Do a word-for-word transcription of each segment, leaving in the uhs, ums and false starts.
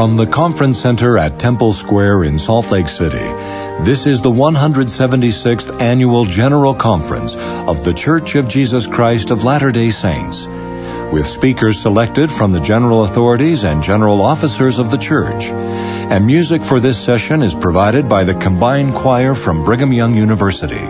From the Conference Center at Temple Square in Salt Lake City, this is the one hundred seventy-sixth Annual General Conference of The Church of Jesus Christ of Latter-day Saints, with speakers selected from the general authorities and general officers of the church. And music for this session is provided by the Combined Choir from Brigham Young University.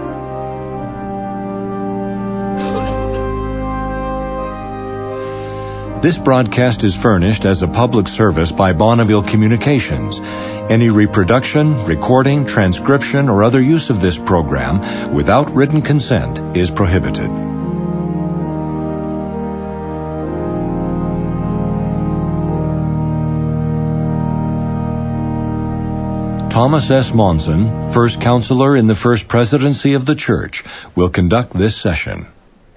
This broadcast is furnished as a public service by Bonneville Communications. Any reproduction, recording, transcription, or other use of this program without written consent is prohibited. Thomas S. Monson, First Counselor in the First Presidency of the Church, will conduct this session.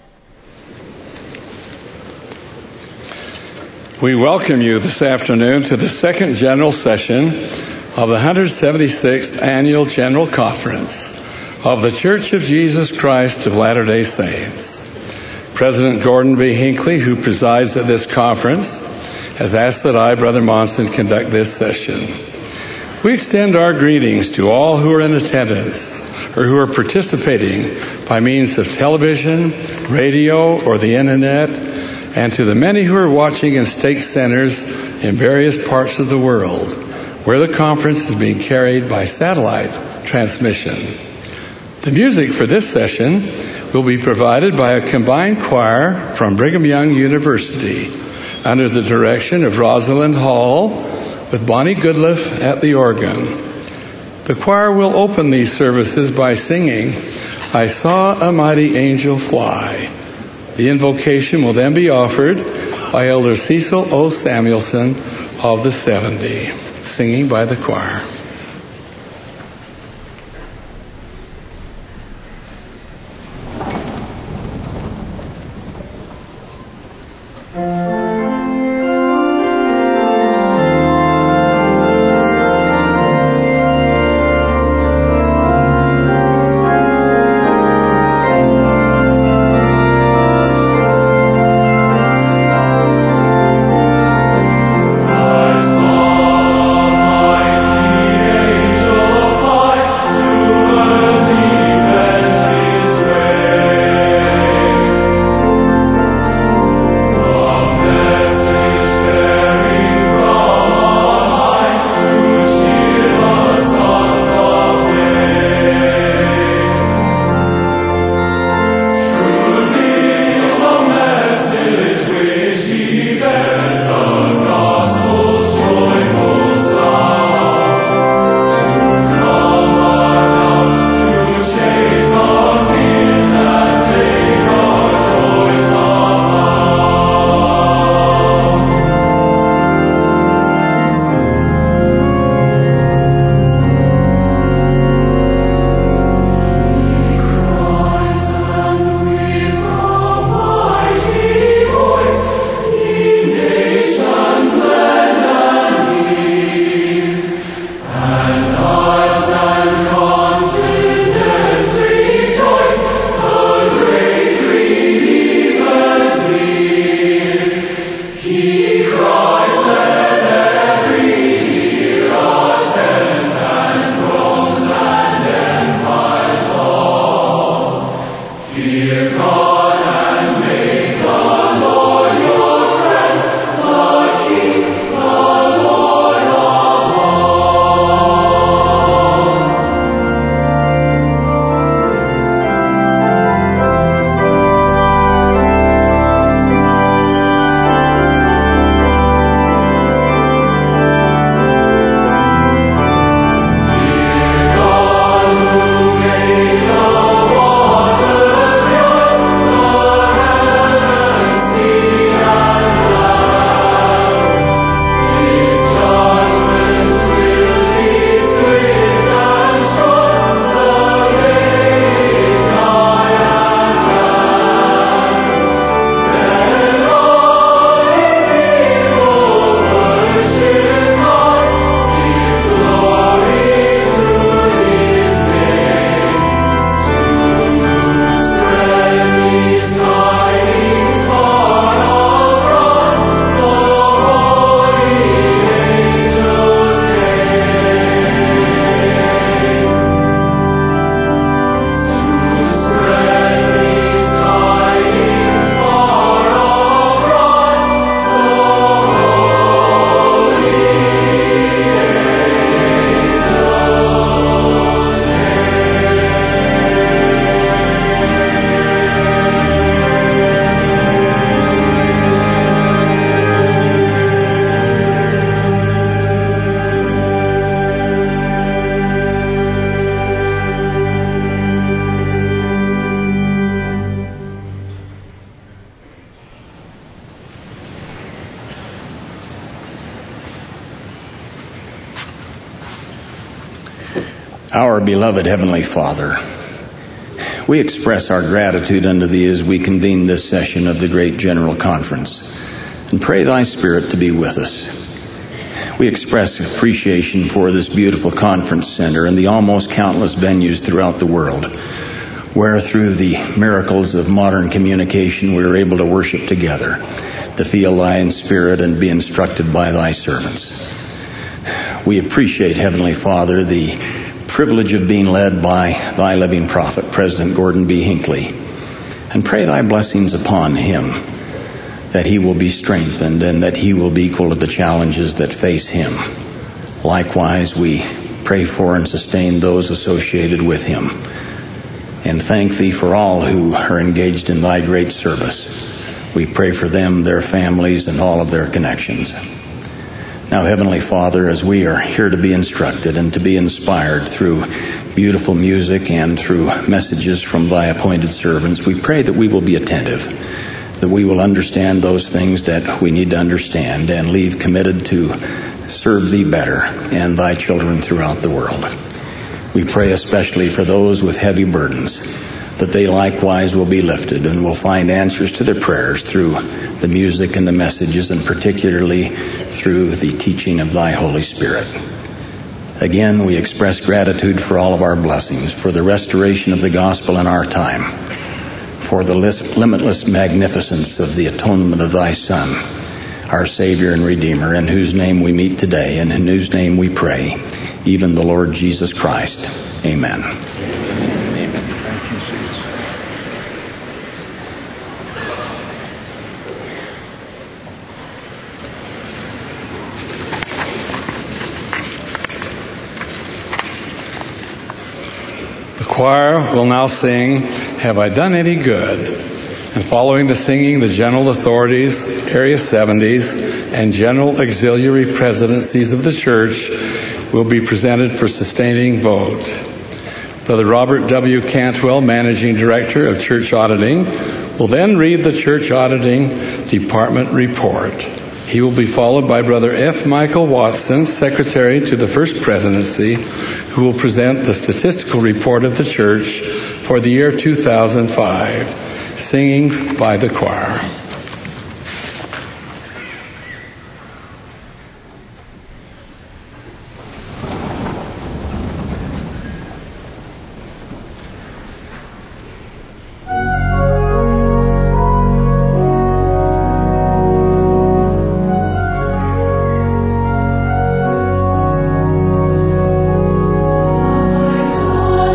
We welcome you this afternoon to the second general session of the one hundred seventy-sixth Annual General Conference of the Church of Jesus Christ of Latter-day Saints. President Gordon B. Hinckley, who presides at this conference, has asked that I, Brother Monson, conduct this session. We extend our greetings to all who are in attendance or who are participating by means of television, radio, or the internet, and to the many who are watching in stake centers in various parts of the world, where the conference is being carried by satellite transmission. The music for this session will be provided by a combined choir from Brigham Young University under the direction of Rosalind Hall with Bonnie Goodliff at the organ. The choir will open these services by singing, "I Saw a Mighty Angel Fly." The invocation will then be offered by Elder Cecil O. Samuelson of the seventy, singing by the choir. I saw a mighty Our beloved Heavenly Father, we express our gratitude unto Thee as we convene this session of the Great General Conference and pray Thy Spirit to be with us. We express appreciation for this beautiful conference center and the almost countless venues throughout the world where through the miracles of modern communication we are able to worship together, to feel Thy Spirit and be instructed by Thy servants. We appreciate, Heavenly Father, the privilege of being led by Thy living prophet, President Gordon B. Hinckley, and pray Thy blessings upon him, that he will be strengthened and that he will be equal to the challenges that face him. Likewise, we pray for and sustain those associated with him, and thank Thee for all who are engaged in Thy great service. We pray for them, their families, and all of their connections. Now, Heavenly Father, as we are here to be instructed and to be inspired through beautiful music and through messages from Thy appointed servants, we pray that we will be attentive, that we will understand those things that we need to understand and leave committed to serve Thee better and Thy children throughout the world. We pray especially for those with heavy burdens, that they likewise will be lifted and will find answers to their prayers through the music and the messages, and particularly through the teaching of Thy Holy Spirit. Again, we express gratitude for all of our blessings, for the restoration of the gospel in our time, for the limitless magnificence of the atonement of Thy Son, our Savior and Redeemer, in whose name we meet today and in whose name we pray, even the Lord Jesus Christ. Amen. The choir will now sing, "Have I Done Any Good?" And following the singing, the general authorities, Area seventies, and general auxiliary presidencies of the church will be presented for sustaining vote. Brother Robert W. Cantwell, Managing Director of Church Auditing, will then read the Church Auditing Department report. He will be followed by Brother F. Michael Watson, Secretary to the First Presidency, who will present the statistical report of the church for the year two thousand five, singing by the choir.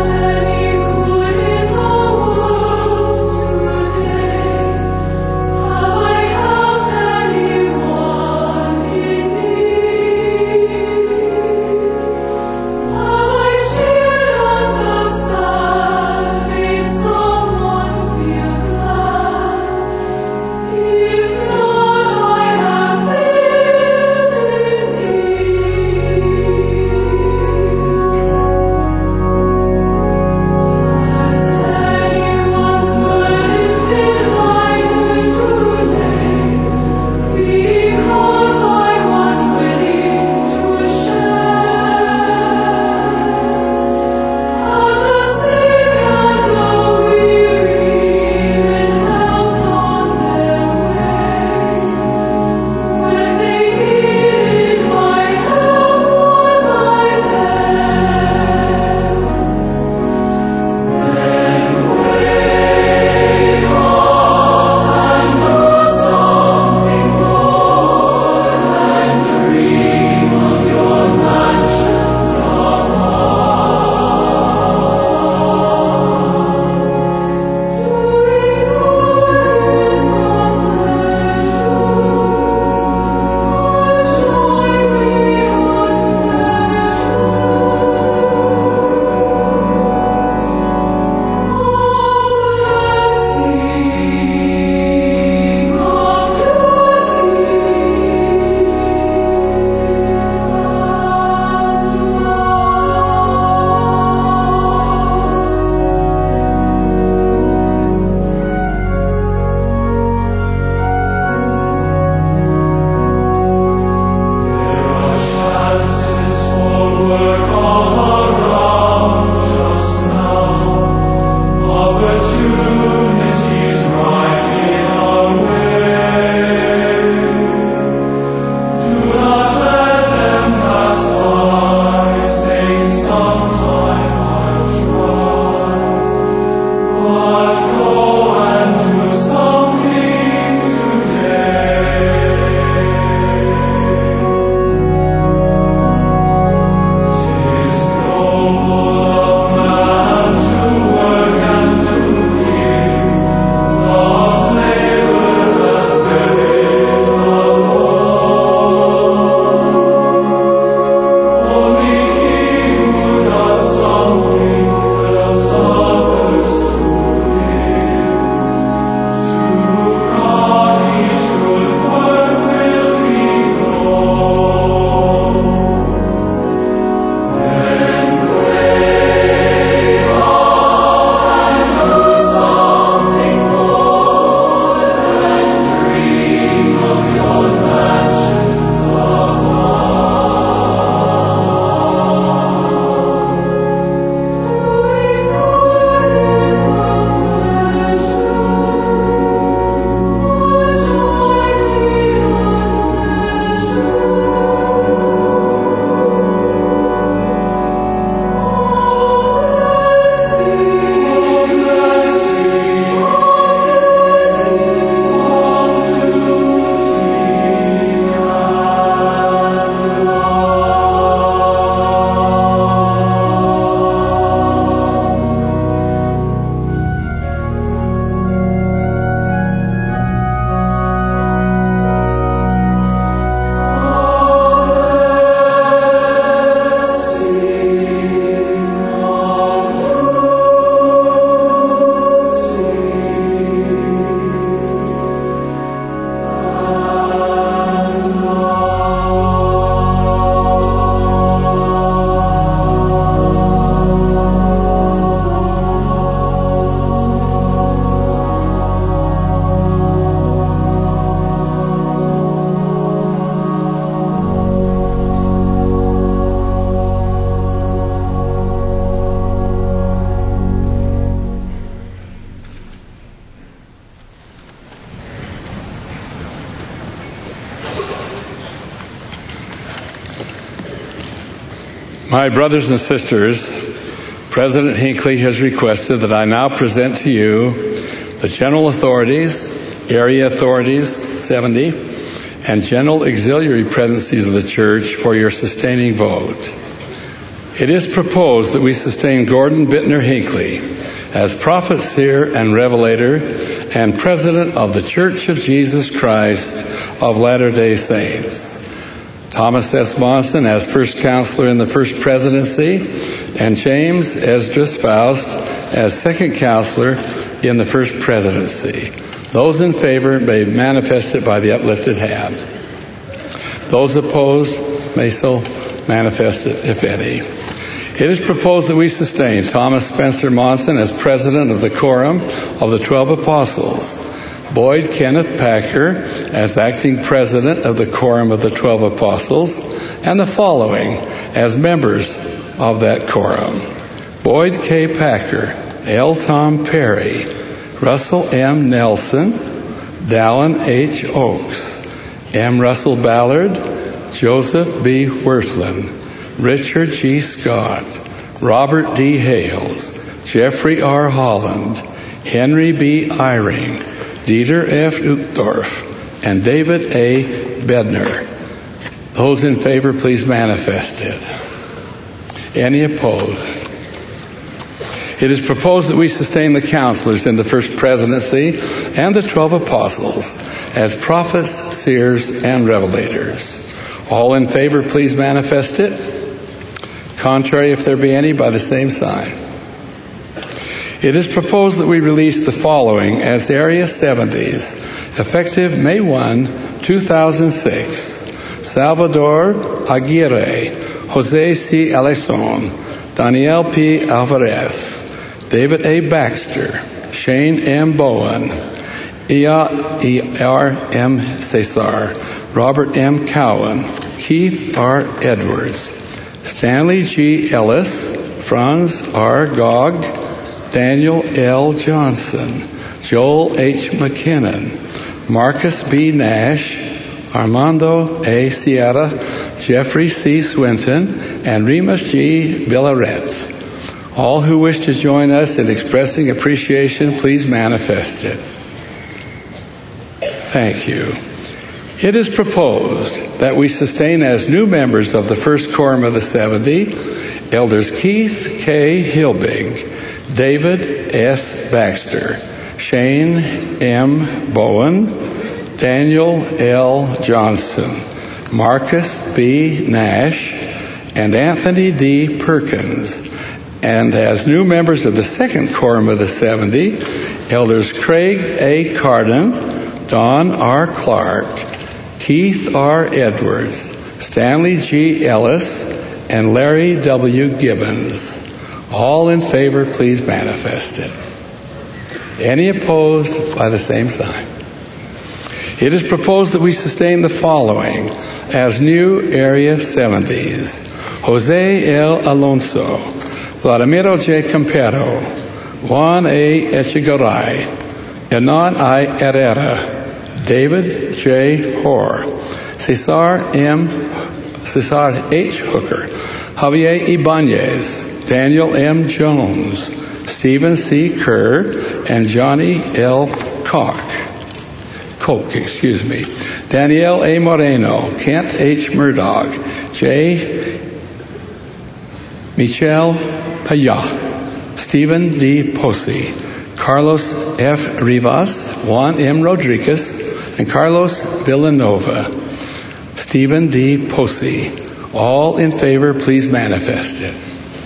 Today My brothers and sisters, President Hinckley has requested that I now present to you the general authorities, area authorities, seventy, and general auxiliary presidencies of the church for your sustaining vote. It is proposed that we sustain Gordon Bittner Hinckley as prophet, seer, and revelator, and president of the Church of Jesus Christ of Latter-day Saints. Thomas S. Monson as first counselor in the first presidency, and James Esdras Faust as second counselor in the first presidency. Those in favor may manifest it by the uplifted hand. Those opposed may so manifest it, if any. It is proposed that we sustain Thomas Spencer Monson as president of the Quorum of the Twelve Apostles, Boyd Kenneth Packer as acting president of the Quorum of the Twelve Apostles, and the following as members of that quorum: Boyd K. Packer, L. Tom Perry, Russell M. Nelson, Dallin H. Oaks, M. Russell Ballard, Joseph B. Worthland, Richard G. Scott, Robert D. Hales, Jeffrey R. Holland, Henry B. Eyring, Dieter F. Uchtdorf, and David A. Bednar. Those in favor, please manifest it. Any opposed? It is proposed that we sustain the counselors in the first presidency and the twelve apostles as prophets, seers, and revelators. All in favor, please manifest it. Contrary, if there be any, by the same sign. It is proposed that we release the following as Area seventies, effective May first, two thousand six. Salvador Aguirre, Jose C. Alison, Daniel P. Alvarez, David A. Baxter, Shane M. Bowen, E R M. Cesar, Robert M. Cowan, Keith R. Edwards, Stanley G. Ellis, Franz R. Gogg, Daniel L. Johnson, Joel H. McKinnon, Marcus B. Nash, Armando A. Sierra, Jeffrey C. Swinton, and Remus G. Villaret. All who wish to join us in expressing appreciation, please manifest it. Thank you. It is proposed that we sustain as new members of the first quorum of the seventy, Elders Keith K. Hilbig, David S. Baxter, Shane M. Bowen, Daniel L. Johnson, Marcus B. Nash, and Anthony D. Perkins. And as new members of the second quorum of the seventy, Elders Craig A. Carden, Don R. Clark, Keith R. Edwards, Stanley G. Ellis, and Larry W. Gibbons. All in favor, please manifest it. Any opposed, by the same sign. It is proposed that we sustain the following as new Area seventies. Jose L. Alonso, Vladimiro J. Campero, Juan A. Echegaray, Hernan I. Herrera, David J. Hoare, Cesar M. Cesar H. Hooker, Javier Ibanez, Daniel M. Jones, Stephen C. Kerr, and Johnny L. Koch. Koch, excuse me. Danielle A. Moreno, Kent H. Murdoch, J. Michelle Paya, Stephen D. Posey, Carlos F. Rivas, Juan M. Rodriguez, and Carlos Villanova. Stephen D. Posey. All in favor, please manifest it.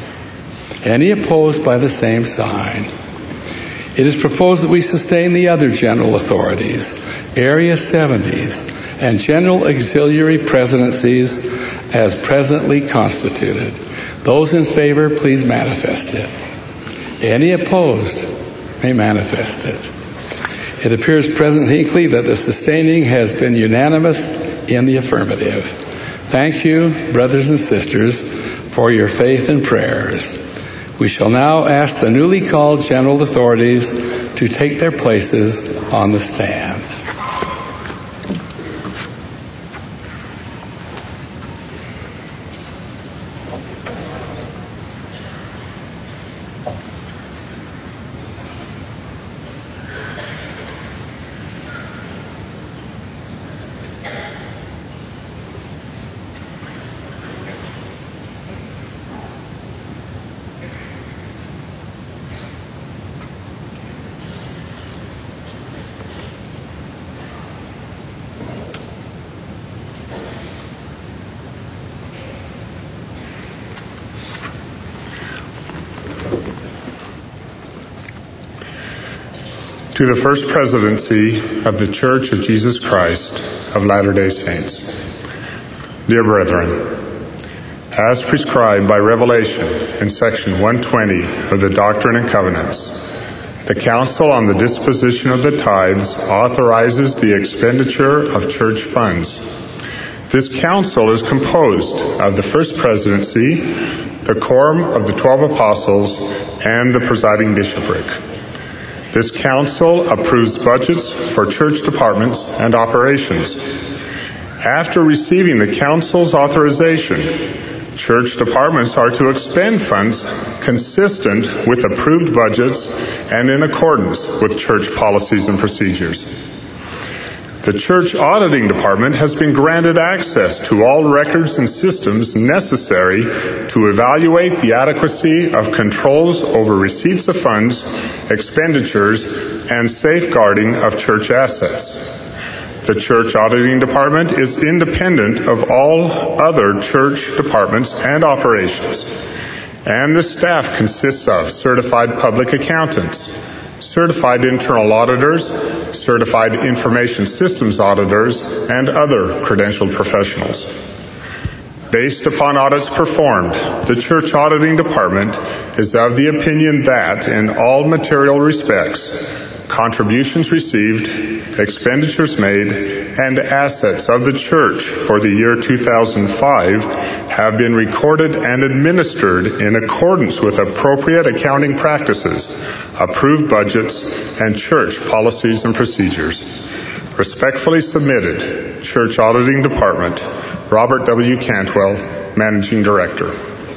Any opposed, by the same sign. It is proposed that we sustain the other general authorities, Area seventies, and general auxiliary presidencies as presently constituted. Those in favor, please manifest it. Any opposed may manifest it. It appears, President Hinckley, that the sustaining has been unanimous in the affirmative. Thank you, brothers and sisters, for your faith and prayers. We shall now ask the newly called general authorities to take their places on the stand. to the First Presidency of the Church of Jesus Christ of Latter-day Saints. Dear brethren, as prescribed by Revelation in section one twenty of the Doctrine and Covenants, the Council on the Disposition of the Tithes authorizes the expenditure of church funds. This council is composed of the First Presidency, the Quorum of the Twelve Apostles, and the presiding bishopric. This council approves budgets for church departments and operations. After receiving the council's authorization, church departments are to expend funds consistent with approved budgets and in accordance with church policies and procedures. The church auditing department has been granted access to all records and systems necessary to evaluate the adequacy of controls over receipts of funds, expenditures, and safeguarding of church assets. The church auditing department is independent of all other church departments and operations, and the staff consists of certified public accountants, certified internal auditors, certified information systems auditors, and other credentialed professionals. Based upon audits performed, the church auditing department is of the opinion that, in all material respects, contributions received, expenditures made, and assets of the church for the year two thousand five have been recorded and administered in accordance with appropriate accounting practices, approved budgets, and church policies and procedures. Respectfully submitted, Church Auditing Department, Robert W. Cantwell, Managing Director.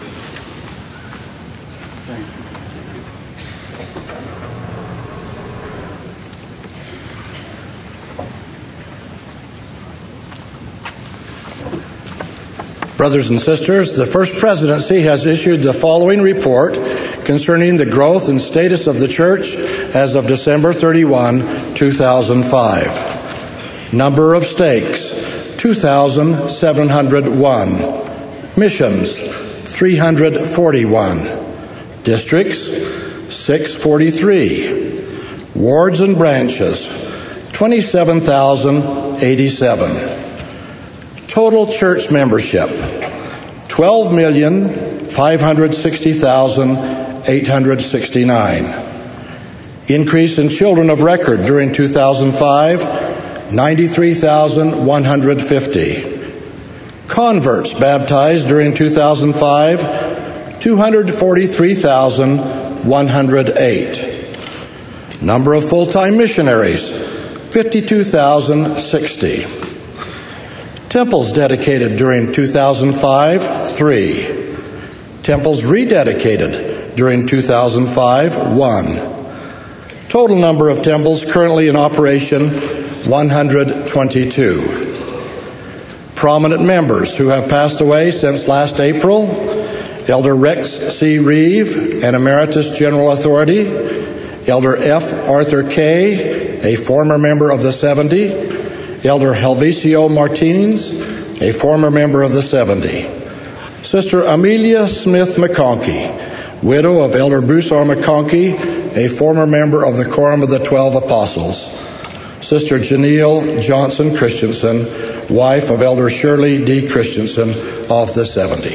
Brothers and sisters, the First Presidency has issued the following report concerning the growth and status of the Church as of December thirty-first, two thousand five. Number of stakes, two thousand seven hundred one. Missions, three hundred forty-one. Districts, six hundred forty-three. Wards and branches, twenty-seven thousand eighty-seven. Total church membership, twelve million five hundred sixty thousand eight hundred sixty-nine. Increase in children of record during two thousand five, ninety-three thousand one hundred fifty. Converts baptized during two thousand five, two hundred forty-three thousand one hundred eight. Number of full-time missionaries, fifty-two thousand sixty. Temples dedicated during two thousand five, three. Temples rededicated during two thousand five, one. Total number of temples currently in operation, one hundred twenty-two. Prominent members who have passed away since last April: Elder Rex C. Reeve, an Emeritus General Authority; Elder F. Arthur Kay, a former member of the seventy; Elder Helvicio Martins, a former member of the seventy. Sister Amelia Smith McConkey, widow of Elder Bruce R. McConkey, a former member of the Quorum of the Twelve Apostles. Sister Janelle Johnson Christensen, wife of Elder Shirley D. Christensen of the seventy.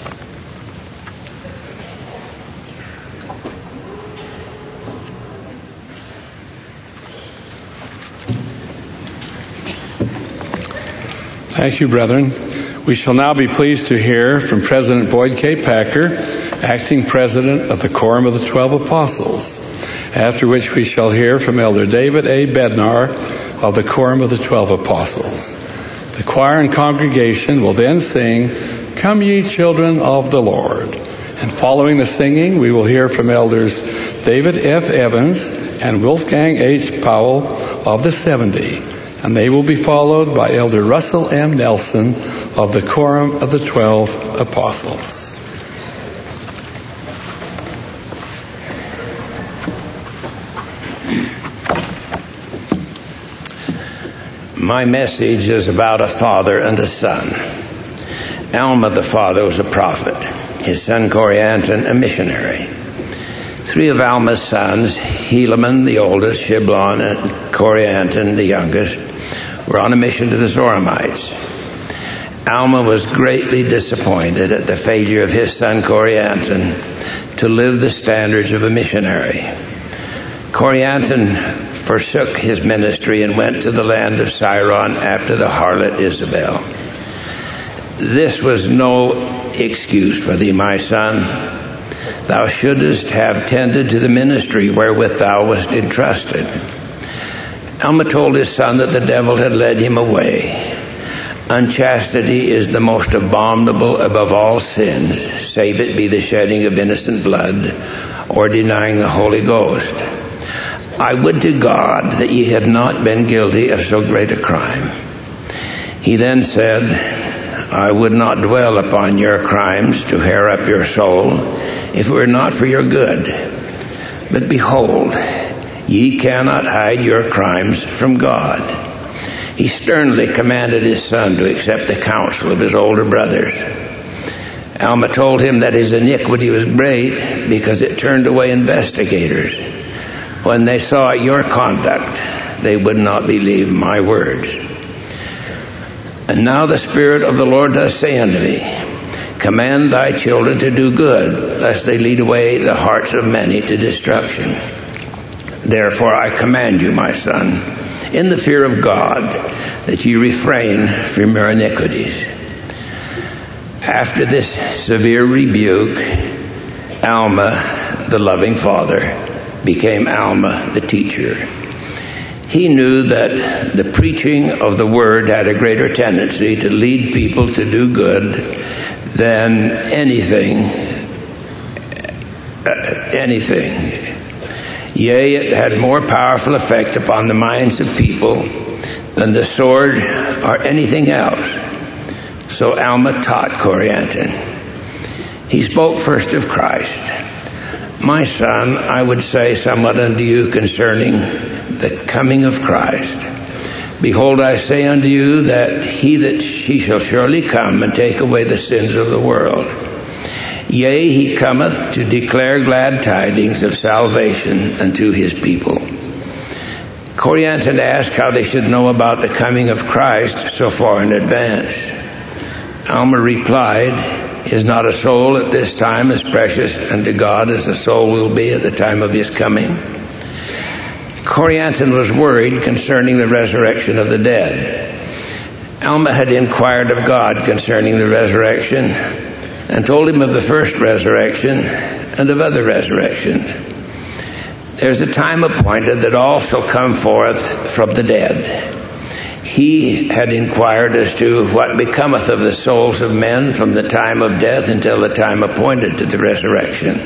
Thank you, brethren. We shall now be pleased to hear from President Boyd K. Packer, acting president of the Quorum of the Twelve Apostles, after which we shall hear from Elder David A. Bednar of the Quorum of the Twelve Apostles. The choir and congregation will then sing, "Come Ye Children of the Lord." And following the singing, we will hear from Elders David F. Evans and Wolfgang H. Powell of the seventy. And they will be followed by Elder Russell M. Nelson of the Quorum of the Twelve Apostles. My message is about a father and a son. Alma the father was a prophet, his son Corianton a missionary. Three of Alma's sons, Helaman, the oldest, Shiblon, and Corianton, the youngest, were on a mission to the Zoramites. Alma was greatly disappointed at the failure of his son Corianton to live the standards of a missionary. Corianton forsook his ministry and went to the land of Siron after the harlot Isabel. This was no excuse for thee, my son. Thou shouldest have tended to the ministry wherewith thou wast entrusted. Alma told his son that the devil had led him away. Unchastity is the most abominable above all sins, save it be the shedding of innocent blood or denying the Holy Ghost. I would to God that ye had not been guilty of so great a crime. He then said, I would not dwell upon your crimes to harrow up your soul, if it were not for your good. But behold, ye cannot hide your crimes from God. He sternly commanded his son to accept the counsel of his older brothers. Alma told him that his iniquity was great because it turned away investigators. When they saw your conduct, they would not believe my words. And now the Spirit of the Lord doth say unto me, command thy children to do good, lest they lead away the hearts of many to destruction. Therefore I command you, my son, in the fear of God, that ye refrain from your iniquities. After this severe rebuke, Alma, the loving father, became Alma, the teacher. He knew that the preaching of the word had a greater tendency to lead people to do good than anything, uh, anything. Yea, it had more powerful effect upon the minds of people than the sword or anything else. So Alma taught Corianton. He spoke first of Christ. My son, I would say somewhat unto you concerning the coming of Christ. Behold, I say unto you that he that he shall surely come and take away the sins of the world. Yea, he cometh to declare glad tidings of salvation unto his people. Corianton asked how they should know about the coming of Christ so far in advance. Alma replied, is not a soul at this time as precious unto God as a soul will be at the time of his coming? Corianton was worried concerning the resurrection of the dead. Alma had inquired of God concerning the resurrection and told him of the first resurrection and of other resurrections. There's a time appointed that all shall come forth from the dead. He had inquired as to what becometh of the souls of men from the time of death until the time appointed to the resurrection.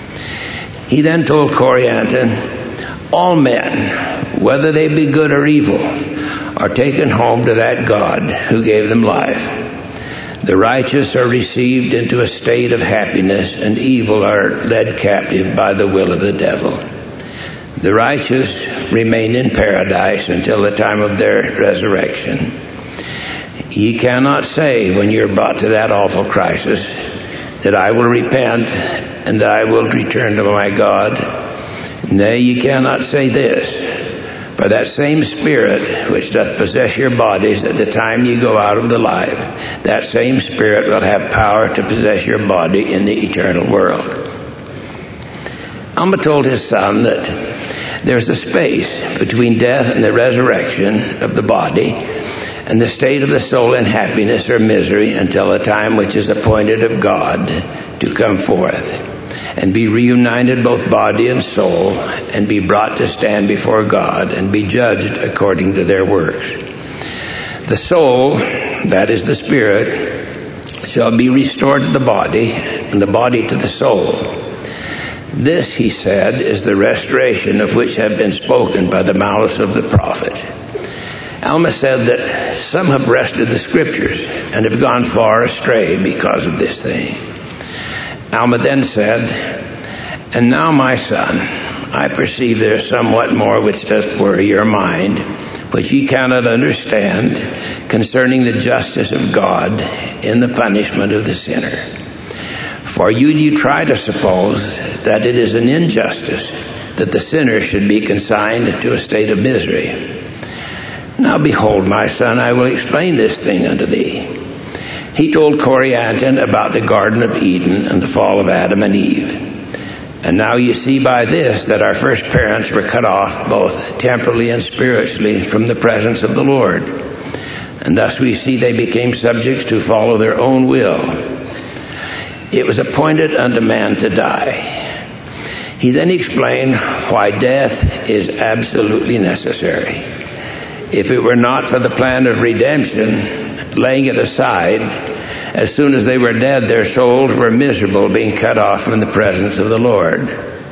He then told Corianton, all men, whether they be good or evil, are taken home to that God who gave them life. The righteous are received into a state of happiness, and evil are led captive by the will of the devil. The righteous remain in paradise until the time of their resurrection. Ye cannot say when you're brought to that awful crisis that I will repent and that I will return to my God. Nay, ye cannot say this, for that same spirit which doth possess your bodies at the time ye go out of the life, that same spirit will have power to possess your body in the eternal world. Alma told his son that there's a space between death and the resurrection of the body and the state of the soul in happiness or misery until the time which is appointed of God to come forth and be reunited both body and soul and be brought to stand before God and be judged according to their works. The soul, that is the spirit, shall be restored to the body and the body to the soul. This, he said, is the restoration of which have been spoken by the mouth of the prophet. Alma said that some have wrested the scriptures and have gone far astray because of this thing. Alma then said, and now, my son, I perceive there is somewhat more which doth worry your mind, which ye cannot understand, concerning the justice of God in the punishment of the sinner. For you do try to suppose that it is an injustice that the sinner should be consigned to a state of misery. Now behold, my son, I will explain this thing unto thee. He told Corianton about the Garden of Eden and the fall of Adam and Eve. And now you see by this that our first parents were cut off both temporally and spiritually from the presence of the Lord. And thus we see they became subjects to follow their own will. It was appointed unto man to die. He then explained why death is absolutely necessary. If it were not for the plan of redemption, laying it aside, as soon as they were dead, their souls were miserable, being cut off from the presence of the Lord.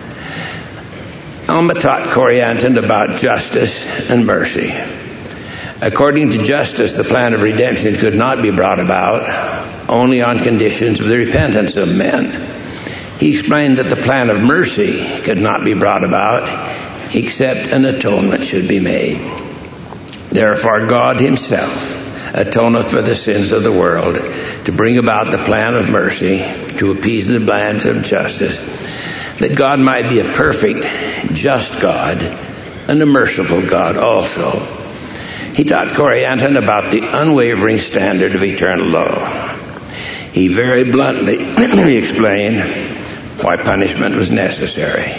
Alma taught Corianton about justice and mercy. According to justice, the plan of redemption could not be brought about only on conditions of the repentance of men. He explained that the plan of mercy could not be brought about except an atonement should be made. Therefore God himself atoneth for the sins of the world to bring about the plan of mercy to appease the demands of justice, that God might be a perfect, just God and a merciful God also. He taught Corianton about the unwavering standard of eternal law. He very bluntly explained why punishment was necessary.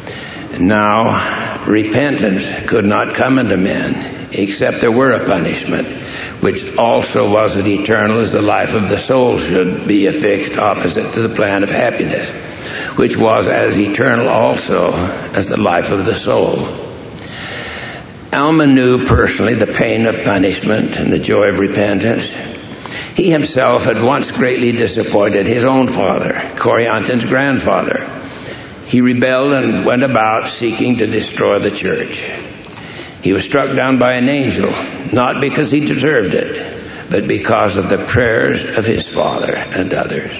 Now, repentance could not come unto men except there were a punishment, which also was as eternal as the life of the soul should be affixed opposite to the plan of happiness, which was as eternal also as the life of the soul. Alma knew personally the pain of punishment and the joy of repentance. He himself had once greatly disappointed his own father, Corianton's grandfather. He rebelled and went about seeking to destroy the church. He was struck down by an angel, not because he deserved it, but because of the prayers of his father and others.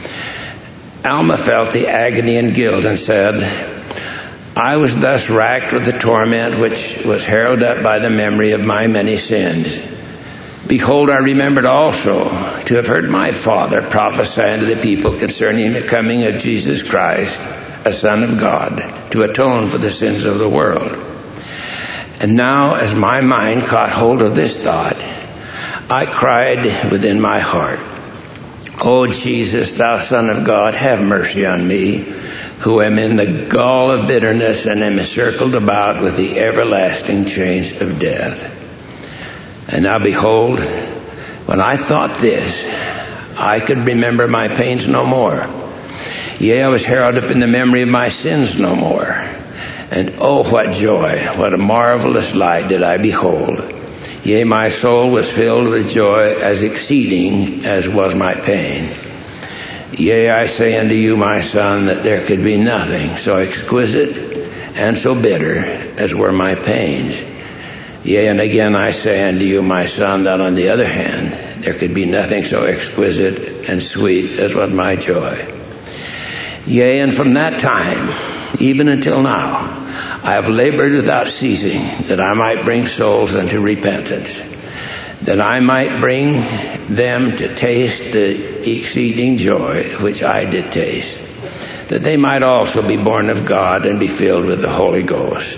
Alma felt the agony and guilt and said, I was thus racked with the torment which was harrowed up by the memory of my many sins. Behold, I remembered also to have heard my father prophesy unto the people concerning the coming of Jesus Christ, a Son of God, to atone for the sins of the world. And now, as my mind caught hold of this thought, I cried within my heart, O Jesus, thou Son of God, have mercy on me, who am in the gall of bitterness and am circled about with the everlasting chains of death. And now behold, when I thought this, I could remember my pains no more. Yea, I was harrowed up in the memory of my sins no more. And oh, what joy, what a marvelous light did I behold. Yea, my soul was filled with joy as exceeding as was my pain. Yea, I say unto you, my son, that there could be nothing so exquisite and so bitter as were my pains. Yea, and again I say unto you, my son, that on the other hand, there could be nothing so exquisite and sweet as was my joy. Yea, and from that time, even until now, I have labored without ceasing, that I might bring souls unto repentance, that I might bring them to taste the exceeding joy which I did taste, that they might also be born of God and be filled with the Holy Ghost.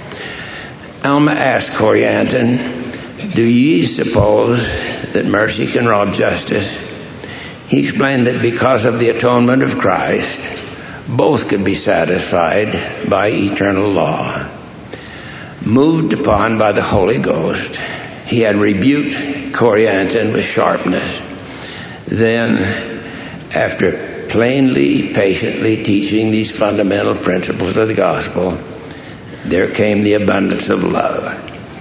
Alma asked Corianton, do ye suppose that mercy can rob justice? He explained that because of the atonement of Christ, both could be satisfied by eternal law. Moved upon by the Holy Ghost, he had rebuked Corianton with sharpness. Then, after plainly, patiently teaching these fundamental principles of the gospel, there came the abundance of love.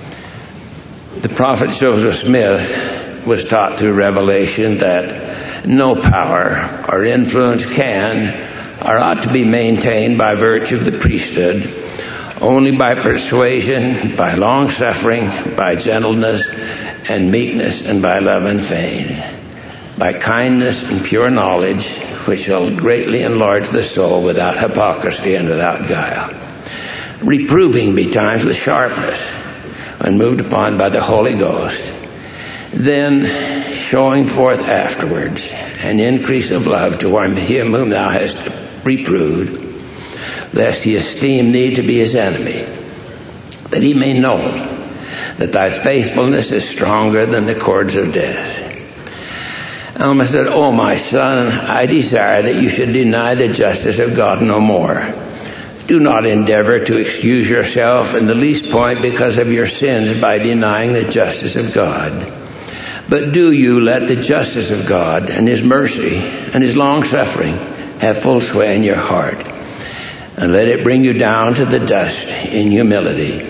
The prophet Joseph Smith was taught through revelation that no power or influence can or ought to be maintained by virtue of the priesthood, only by persuasion, by long suffering, by gentleness and meekness, and by love and faith, by kindness and pure knowledge, which shall greatly enlarge the soul without hypocrisy and without guile, reproving betimes with sharpness, when moved upon by the Holy Ghost, then showing forth afterwards and increase of love toward him whom thou hast reproved, lest he esteem thee to be his enemy, that he may know that thy faithfulness is stronger than the cords of death. Alma said, O my son, I desire that you should deny the justice of God no more. Do not endeavor to excuse yourself in the least point because of your sins by denying the justice of God. But do you let the justice of God and his mercy and his long-suffering have full sway in your heart, and let it bring you down to the dust in humility.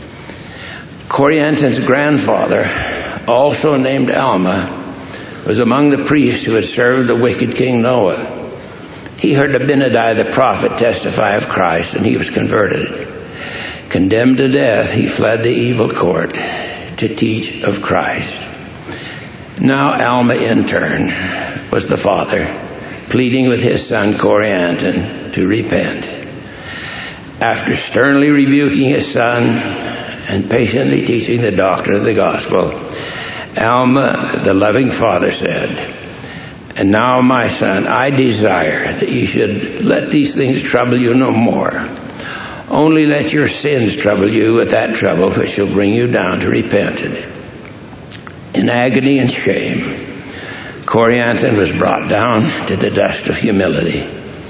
Corianton's grandfather, also named Alma, was among the priests who had served the wicked King Noah. He heard Abinadi the prophet testify of Christ, and he was converted. Condemned to death, he fled the evil court to teach of Christ. Now Alma, in turn, was the father, pleading with his son Corianton to repent. After sternly rebuking his son and patiently teaching the doctrine of the gospel, Alma, the loving father, said, And now, my son, I desire that you should let these things trouble you no more. Only let your sins trouble you with that trouble which shall bring you down to repentance. In agony and shame, Corianton was brought down to the dust of humility.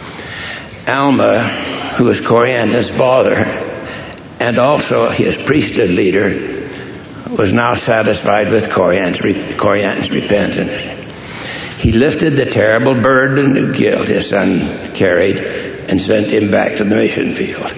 Alma, who was Corianton's father and also his priesthood leader, was now satisfied with Corianton's repentance. He lifted the terrible burden of guilt his son carried and sent him back to the mission field.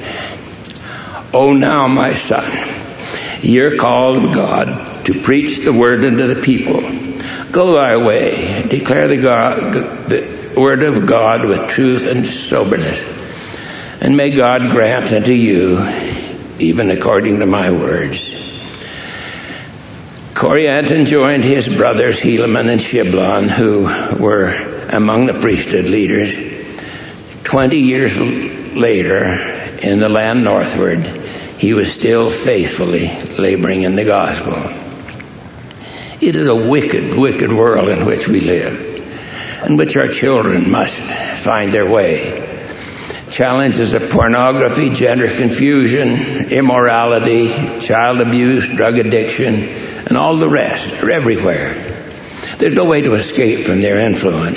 Oh, now, my son, you're called of God to preach the word unto the people. Go thy way, declare the, God, the word of God with truth and soberness, and may God grant unto you, even according to my words. Corianton joined his brothers Helaman and Shiblon, who were among the priesthood leaders. Twenty years later, in the land northward, he was still faithfully laboring in the gospel. It is a wicked, wicked world in which we live, in which our children must find their way. Challenges of pornography, gender confusion, immorality, child abuse, drug addiction, and all the rest are everywhere. There's no way to escape from their influence.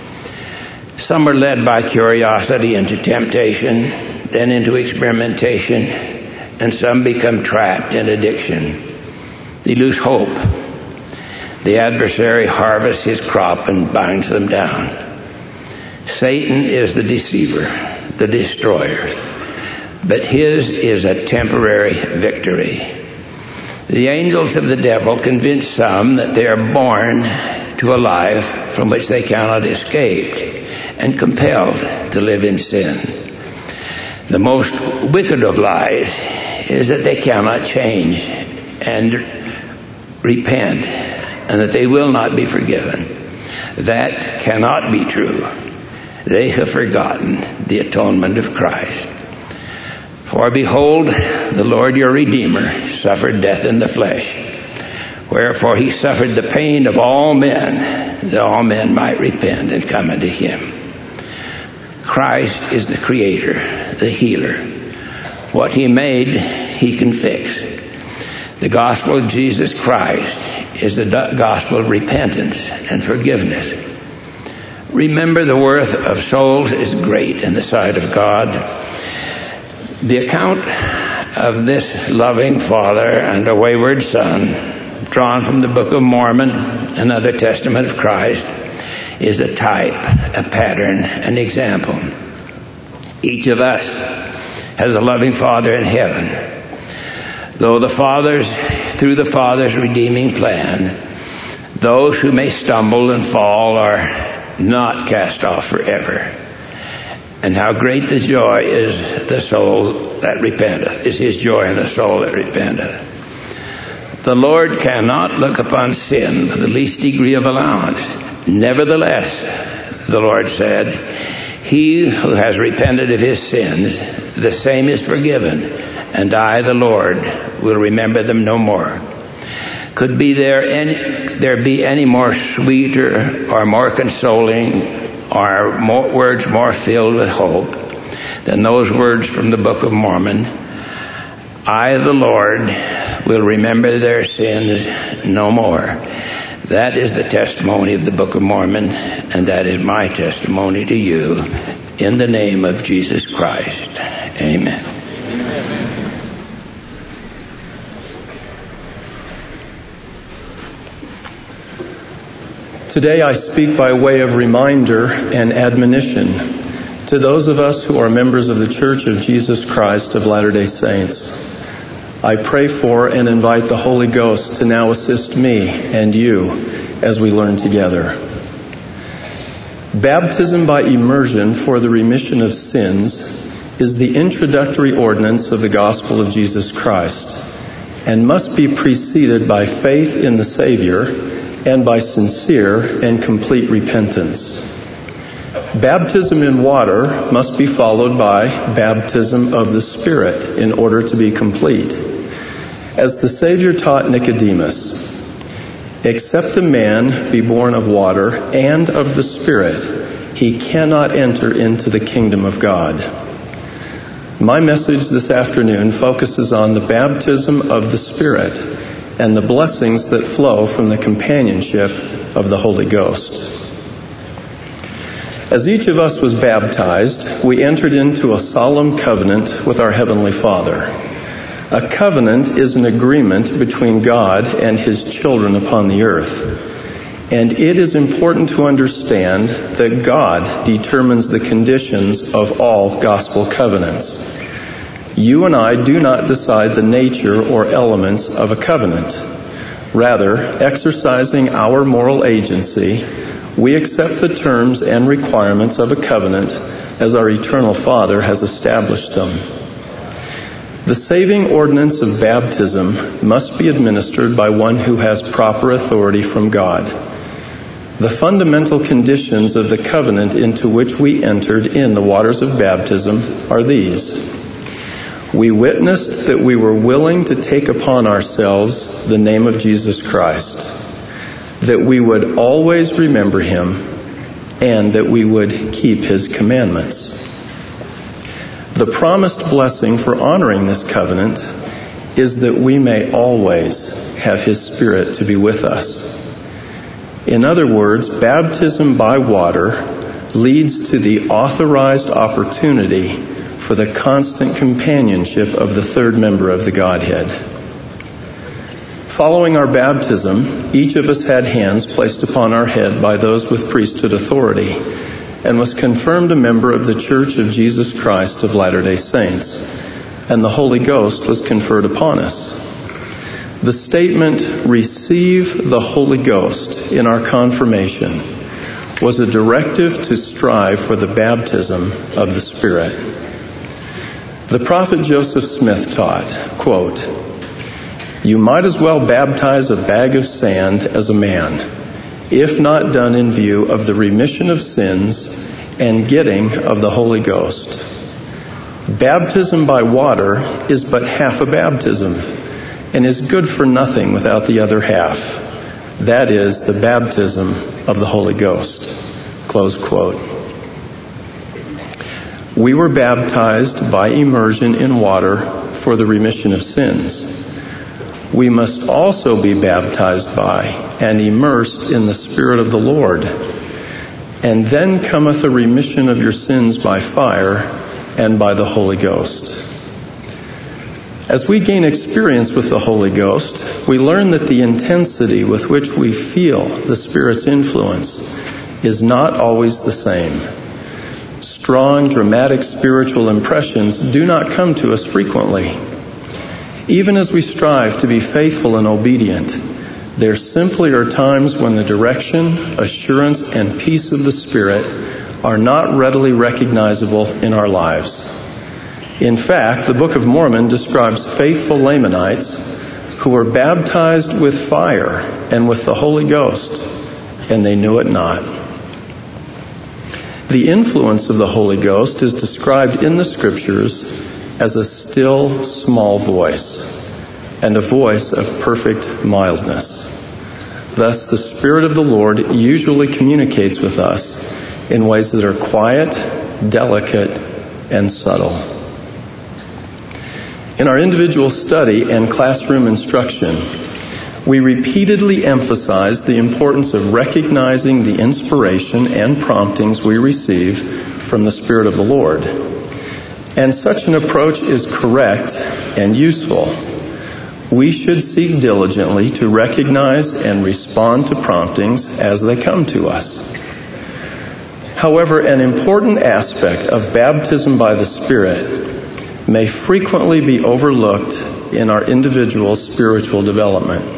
Some are led by curiosity into temptation, then into experimentation, and some become trapped in addiction. They lose hope. The adversary harvests his crop and binds them down. Satan is the deceiver, the destroyer, but his is a temporary victory. The angels of the devil convince some that they are born to a life from which they cannot escape and compelled to live in sin. The most wicked of lies is that they cannot change and repent and that they will not be forgiven. That cannot be true. They have forgotten the atonement of Christ. For behold, the Lord your Redeemer suffered death in the flesh. Wherefore he suffered the pain of all men, that all men might repent and come unto him. Christ is the Creator, the healer. What he made, he can fix. The gospel of Jesus Christ is the gospel of repentance and forgiveness. Remember, the worth of souls is great in the sight of God. The account of this loving father and a wayward son, drawn from the Book of Mormon, another testament of Christ, is a type, a pattern, an example. Each of us has a loving Father in heaven. Though the fathers, through the Father's redeeming plan, those who may stumble and fall are not cast off forever. And how great the joy is the soul that repenteth, is his joy in the soul that repenteth. The Lord cannot look upon sin with the least degree of allowance. Nevertheless, the Lord said, he who has repented of his sins, the same is forgiven, and I, the Lord, will remember them no more. Could be there any, there be any more sweeter or more consoling or more words more filled with hope than those words from the Book of Mormon. I, the Lord, will remember their sins no more. That is the testimony of the Book of Mormon, and that is my testimony to you. In the name of Jesus Christ. Amen. Today I speak by way of reminder and admonition to those of us who are members of the Church of Jesus Christ of Latter-day Saints. I pray for and invite the Holy Ghost to now assist me and you as we learn together. Baptism by immersion for the remission of sins is the introductory ordinance of the gospel of Jesus Christ and must be preceded by faith in the Savior and by sincere and complete repentance. Baptism in water must be followed by baptism of the Spirit in order to be complete. As the Savior taught Nicodemus, except a man be born of water and of the Spirit, he cannot enter into the kingdom of God. My message this afternoon focuses on the baptism of the Spirit and the blessings that flow from the companionship of the Holy Ghost. As each of us was baptized, we entered into a solemn covenant with our Heavenly Father. A covenant is an agreement between God and His children upon the earth. And it is important to understand that God determines the conditions of all gospel covenants. You and I do not decide the nature or elements of a covenant. Rather, exercising our moral agency, we accept the terms and requirements of a covenant as our eternal Father has established them. The saving ordinance of baptism must be administered by one who has proper authority from God. The fundamental conditions of the covenant into which we entered in the waters of baptism are these. We witnessed that we were willing to take upon ourselves the name of Jesus Christ, that we would always remember Him, and that we would keep His commandments. The promised blessing for honoring this covenant is that we may always have His Spirit to be with us. In other words, baptism by water leads to the authorized opportunity for the constant companionship of the third member of the Godhead. Following our baptism, each of us had hands placed upon our head by those with priesthood authority and was confirmed a member of the Church of Jesus Christ of Latter-day Saints, and the Holy Ghost was conferred upon us. The statement, "Receive the Holy Ghost," in our confirmation was a directive to strive for the baptism of the Spirit. The prophet Joseph Smith taught, quote, "You might as well baptize a bag of sand as a man, if not done in view of the remission of sins and getting of the Holy Ghost. Baptism by water is but half a baptism and is good for nothing without the other half. That is the baptism of the Holy Ghost." Close quote. We were baptized by immersion in water for the remission of sins. We must also be baptized by and immersed in the Spirit of the Lord. And then cometh a remission of your sins by fire and by the Holy Ghost. As we gain experience with the Holy Ghost, we learn that the intensity with which we feel the Spirit's influence is not always the same. Strong, dramatic spiritual impressions do not come to us frequently. Even as we strive to be faithful and obedient, there simply are times when the direction, assurance, and peace of the Spirit are not readily recognizable in our lives. In fact, the Book of Mormon describes faithful Lamanites who were baptized with fire and with the Holy Ghost, and they knew it not. The influence of the Holy Ghost is described in the Scriptures as a still, small voice, and a voice of perfect mildness. Thus, the Spirit of the Lord usually communicates with us in ways that are quiet, delicate, and subtle. In our individual study and classroom instruction, we repeatedly emphasize the importance of recognizing the inspiration and promptings we receive from the Spirit of the Lord. And such an approach is correct and useful. We should seek diligently to recognize and respond to promptings as they come to us. However, an important aspect of baptism by the Spirit may frequently be overlooked in our individual spiritual development.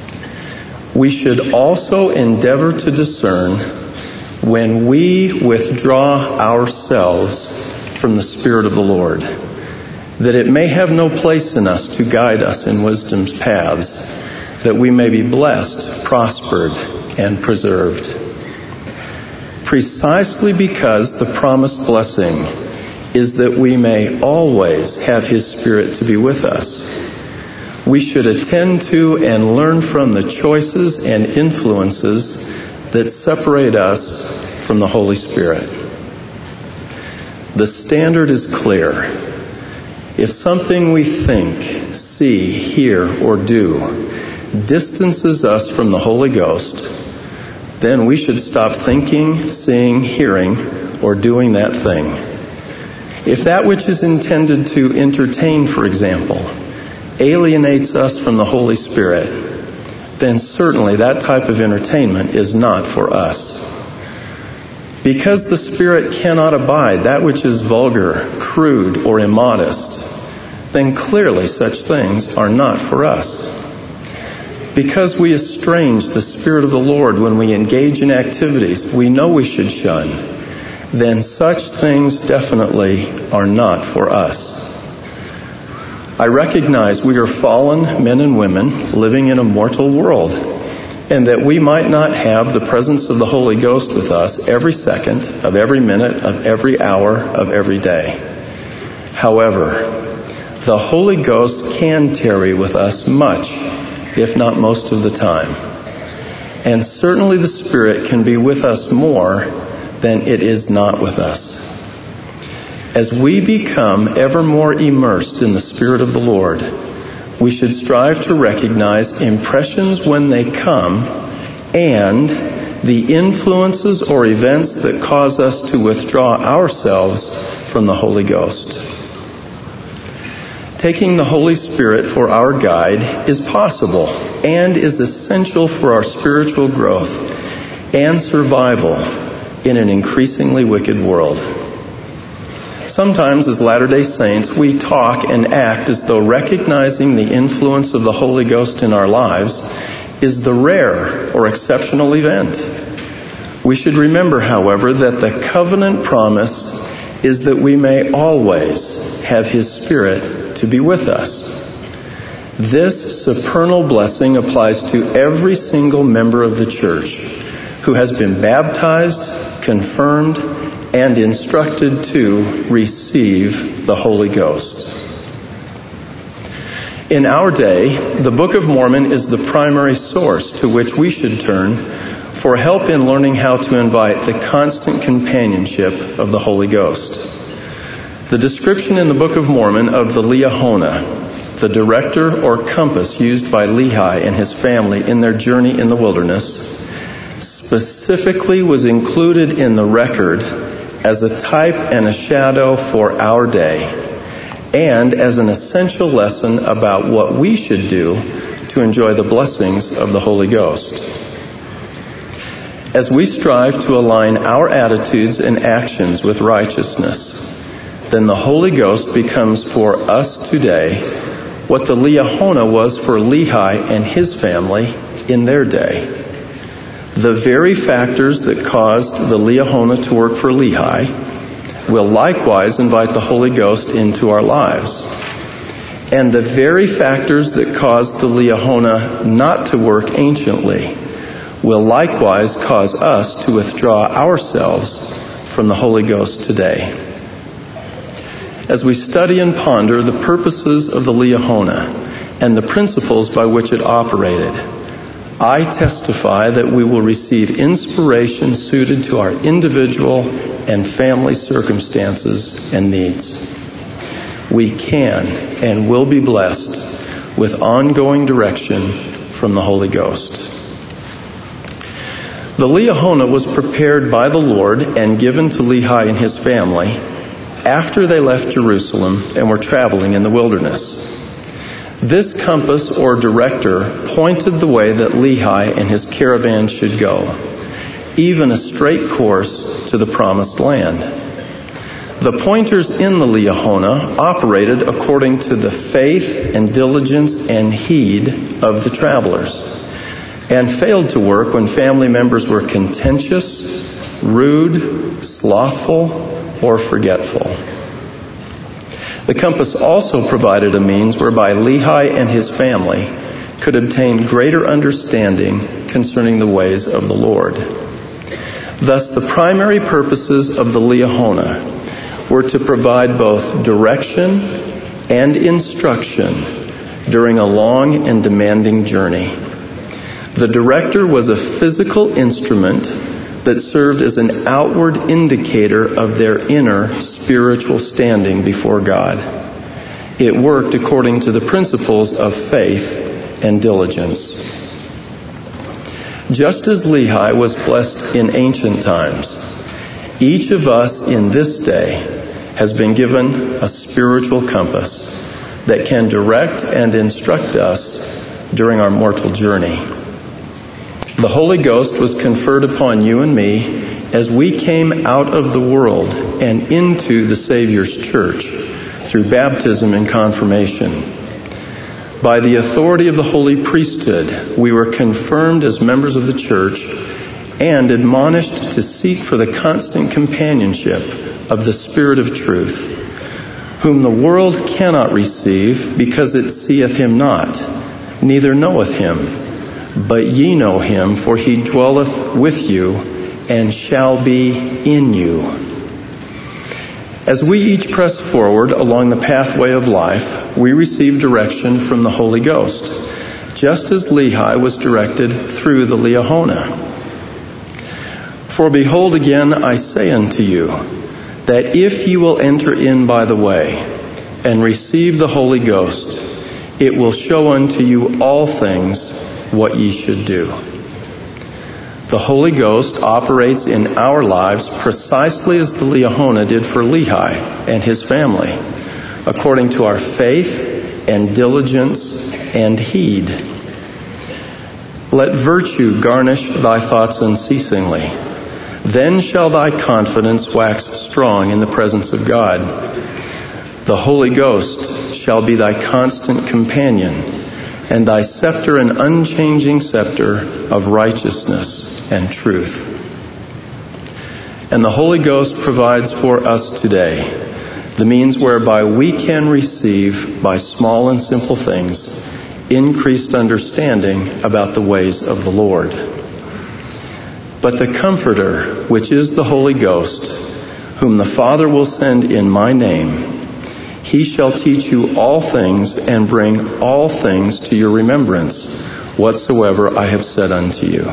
We should also endeavor to discern when we withdraw ourselves from the Spirit of the Lord, that it may have no place in us to guide us in wisdom's paths, that we may be blessed, prospered, and preserved. Precisely because the promised blessing is that we may always have His Spirit to be with us, we should attend to and learn from the choices and influences that separate us from the Holy Spirit. The standard is clear. If something we think, see, hear, or do distances us from the Holy Ghost, then we should stop thinking, seeing, hearing, or doing that thing. If that which is intended to entertain, for example, alienates us from the Holy Spirit, then certainly that type of entertainment is not for us. Because the Spirit cannot abide that which is vulgar, crude, or immodest, then clearly such things are not for us. Because we estrange the Spirit of the Lord when we engage in activities we know we should shun, then such things definitely are not for us. I recognize we are fallen men and women living in a mortal world, and that we might not have the presence of the Holy Ghost with us every second of every minute of every hour of every day. However, the Holy Ghost can tarry with us much, if not most of the time. And certainly the Spirit can be with us more than it is not with us. As we become ever more immersed in the Spirit of the Lord, we should strive to recognize impressions when they come and the influences or events that cause us to withdraw ourselves from the Holy Ghost. Taking the Holy Spirit for our guide is possible and is essential for our spiritual growth and survival in an increasingly wicked world. Sometimes as Latter-day Saints, we talk and act as though recognizing the influence of the Holy Ghost in our lives is the rare or exceptional event. We should remember, however, that the covenant promise is that we may always have His Spirit to be with us. This supernal blessing applies to every single member of the church who has been baptized, confirmed, and instructed to receive the Holy Ghost. In our day, the Book of Mormon is the primary source to which we should turn for help in learning how to invite the constant companionship of the Holy Ghost. The description in the Book of Mormon of the Liahona, the director or compass used by Lehi and his family in their journey in the wilderness, specifically was included in the record as a type and a shadow for our day, and as an essential lesson about what we should do to enjoy the blessings of the Holy Ghost. As we strive to align our attitudes and actions with righteousness, then the Holy Ghost becomes for us today what the Liahona was for Lehi and his family in their day. The very factors that caused the Liahona to work for Lehi will likewise invite the Holy Ghost into our lives. And the very factors that caused the Liahona not to work anciently will likewise cause us to withdraw ourselves from the Holy Ghost today. As we study and ponder the purposes of the Liahona and the principles by which it operated, I testify that we will receive inspiration suited to our individual and family circumstances and needs. We can and will be blessed with ongoing direction from the Holy Ghost. The Liahona was prepared by the Lord and given to Lehi and his family after they left Jerusalem and were traveling in the wilderness. This compass or director pointed the way that Lehi and his caravan should go, even a straight course to the promised land. The pointers in the Liahona operated according to the faith and diligence and heed of the travelers, and failed to work when family members were contentious, rude, slothful, or forgetful. The compass also provided a means whereby Lehi and his family could obtain greater understanding concerning the ways of the Lord. Thus, the primary purposes of the Liahona were to provide both direction and instruction during a long and demanding journey. The director was a physical instrument that served as an outward indicator of their inner spiritual standing before God. It worked according to the principles of faith and diligence. Just as Lehi was blessed in ancient times, each of us in this day has been given a spiritual compass that can direct and instruct us during our mortal journey. The Holy Ghost was conferred upon you and me as we came out of the world and into the Savior's church through baptism and confirmation. By the authority of the holy priesthood, we were confirmed as members of the church and admonished to seek for the constant companionship of the Spirit of truth, whom the world cannot receive because it seeth him not, neither knoweth him. But ye know him, for he dwelleth with you and shall be in you. As we each press forward along the pathway of life, we receive direction from the Holy Ghost, just as Lehi was directed through the Liahona. For behold, again I say unto you, that if ye will enter in by the way and receive the Holy Ghost, it will show unto you all things what ye should do. The Holy Ghost operates in our lives precisely as the Liahona did for Lehi and his family, according to our faith and diligence and heed. Let virtue garnish thy thoughts unceasingly. Then shall thy confidence wax strong in the presence of God. The Holy Ghost shall be thy constant companion, and thy scepter an unchanging scepter of righteousness and truth. And the Holy Ghost provides for us today the means whereby we can receive, by small and simple things, increased understanding about the ways of the Lord. But the Comforter, which is the Holy Ghost, whom the Father will send in my name, he shall teach you all things and bring all things to your remembrance, whatsoever I have said unto you.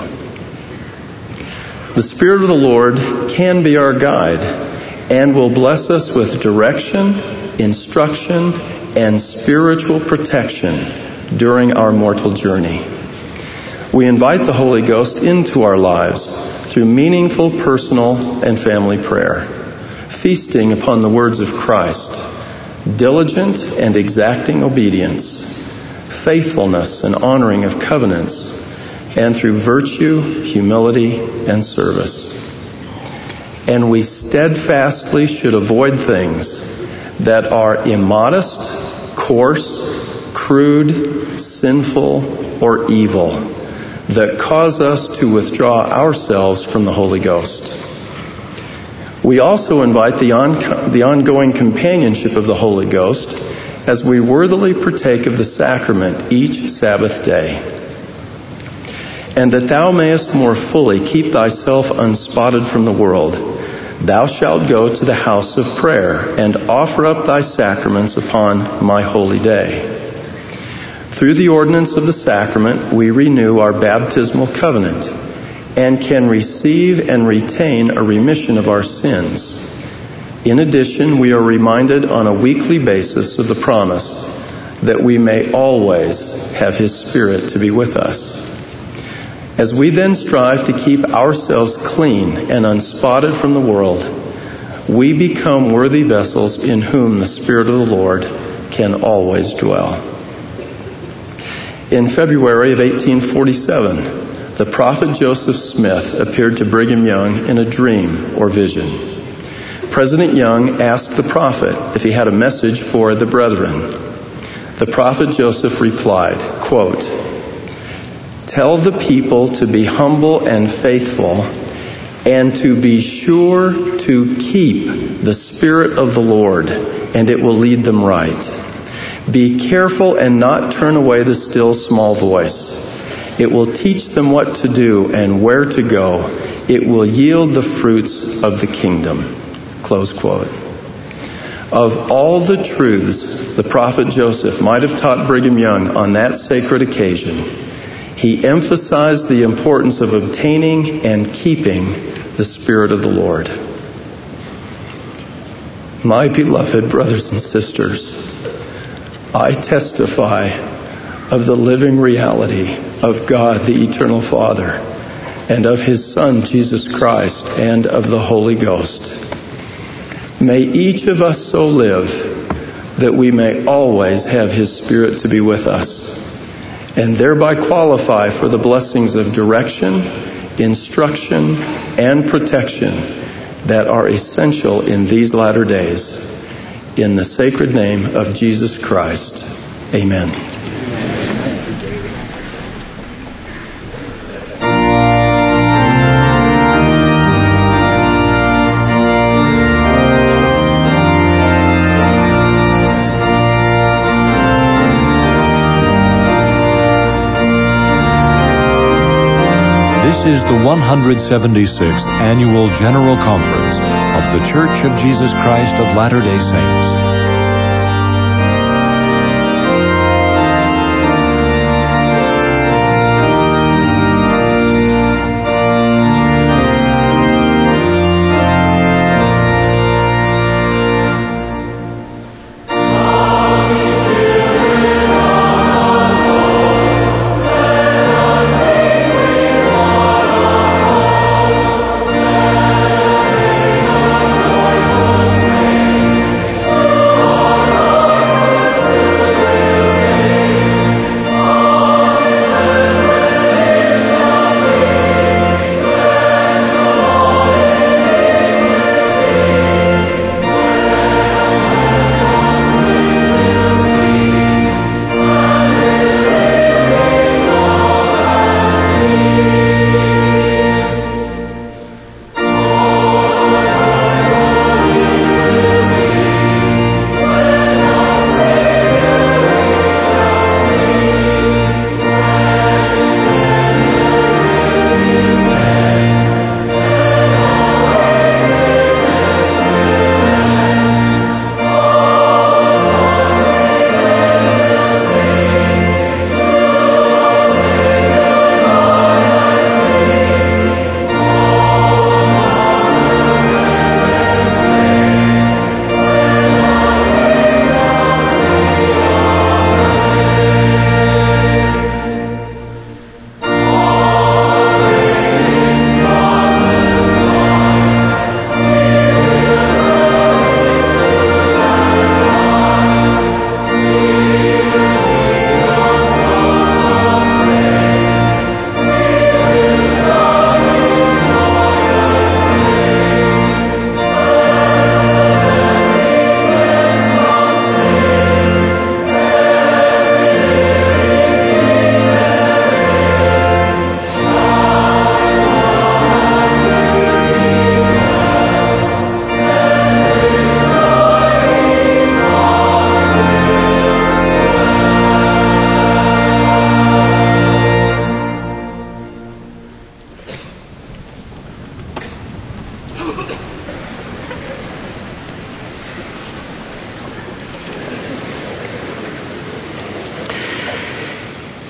The Spirit of the Lord can be our guide and will bless us with direction, instruction, and spiritual protection during our mortal journey. We invite the Holy Ghost into our lives through meaningful personal and family prayer, feasting upon the words of Christ, diligent and exacting obedience, faithfulness and honoring of covenants, and through virtue, humility, and service. And we steadfastly should avoid things that are immodest, coarse, crude, sinful, or evil, that cause us to withdraw ourselves from the Holy Ghost. We also invite the, on, the ongoing companionship of the Holy Ghost as we worthily partake of the sacrament each Sabbath day. And that thou mayest more fully keep thyself unspotted from the world, thou shalt go to the house of prayer and offer up thy sacraments upon my holy day. Through the ordinance of the sacrament, we renew our baptismal covenant and can receive and retain a remission of our sins. In addition, we are reminded on a weekly basis of the promise that we may always have His Spirit to be with us. As we then strive to keep ourselves clean and unspotted from the world, we become worthy vessels in whom the Spirit of the Lord can always dwell. In February of eighteen forty-seven, the prophet Joseph Smith appeared to Brigham Young in a dream or vision. President Young asked the prophet if he had a message for the brethren. The prophet Joseph replied, quote, "Tell the people to be humble and faithful and to be sure to keep the Spirit of the Lord, and it will lead them right. Be careful and not turn away the still small voice. It will teach them what to do and where to go. It will yield the fruits of the kingdom." Close quote. Of all the truths the prophet Joseph might have taught Brigham Young on that sacred occasion, he emphasized the importance of obtaining and keeping the Spirit of the Lord. My beloved brothers and sisters, I testify of the living reality of God, the Eternal Father, and of His Son, Jesus Christ, and of the Holy Ghost. May each of us so live that we may always have His Spirit to be with us, and thereby qualify for the blessings of direction, instruction, and protection that are essential in these latter days. In the sacred name of Jesus Christ, amen. This is the one hundred seventy-sixth Annual General Conference of the Church of Jesus Christ of Latter-day Saints. Thank you.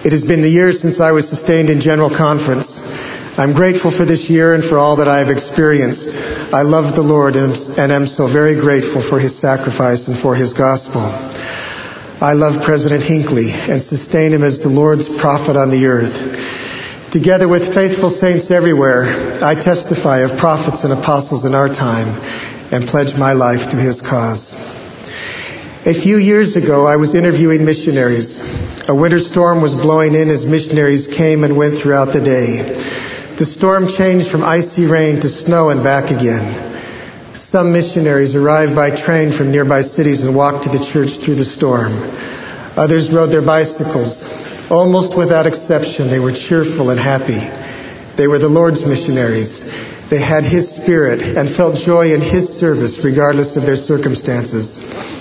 It has been the years since I was sustained in General Conference. I'm grateful for this year and for all that I have experienced. I love the Lord and, and am so very grateful for His sacrifice and for His gospel. I love President Hinckley and sustain him as the Lord's prophet on the earth. Together with faithful saints everywhere, I testify of prophets and apostles in our time and pledge my life to His cause. A few years ago, I was interviewing missionaries. A winter storm was blowing in as missionaries came and went throughout the day. The storm changed from icy rain to snow and back again. Some missionaries arrived by train from nearby cities and walked to the church through the storm. Others rode their bicycles. Almost without exception, they were cheerful and happy. They were the Lord's missionaries. They had His Spirit and felt joy in His service regardless of their circumstances.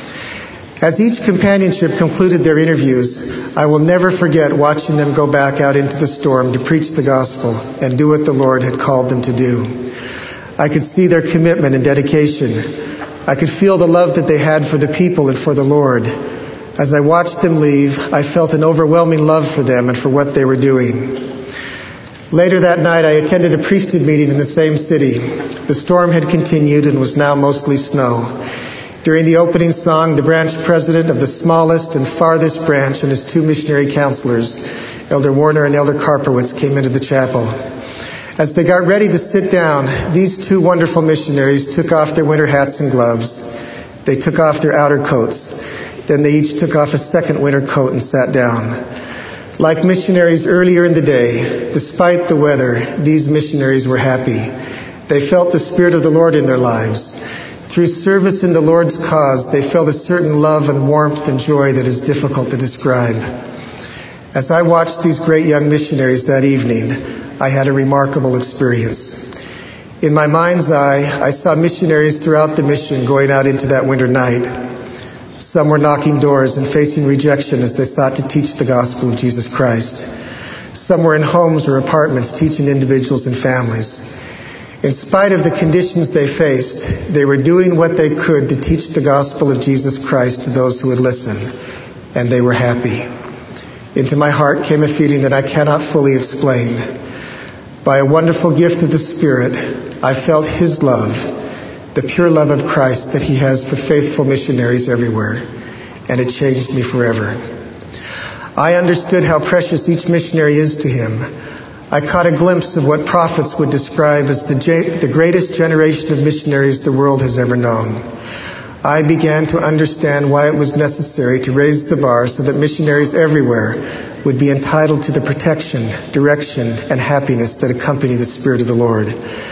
As each companionship concluded their interviews, I will never forget watching them go back out into the storm to preach the gospel and do what the Lord had called them to do. I could see their commitment and dedication. I could feel the love that they had for the people and for the Lord. As I watched them leave, I felt an overwhelming love for them and for what they were doing. Later that night, I attended a priesthood meeting in the same city. The storm had continued and was now mostly snow. During the opening song, the branch president of the smallest and farthest branch and his two missionary counselors, Elder Warner and Elder Karpowitz, came into the chapel. As they got ready to sit down, these two wonderful missionaries took off their winter hats and gloves. They took off their outer coats. Then they each took off a second winter coat and sat down. Like missionaries earlier in the day, despite the weather, these missionaries were happy. They felt the Spirit of the Lord in their lives. Through service in the Lord's cause, they felt a certain love and warmth and joy that is difficult to describe. As I watched these great young missionaries that evening, I had a remarkable experience. In my mind's eye, I saw missionaries throughout the mission going out into that winter night. Some were knocking doors and facing rejection as they sought to teach the gospel of Jesus Christ. Some were in homes or apartments teaching individuals and families. In spite of the conditions they faced, they were doing what they could to teach the gospel of Jesus Christ to those who would listen, and they were happy. Into my heart came a feeling that I cannot fully explain. By a wonderful gift of the Spirit, I felt His love, the pure love of Christ that He has for faithful missionaries everywhere, and it changed me forever. I understood how precious each missionary is to Him. I caught a glimpse of what prophets would describe as the, the greatest generation of missionaries the world has ever known. I began to understand why it was necessary to raise the bar so that missionaries everywhere would be entitled to the protection, direction, and happiness that accompany the Spirit of the Lord.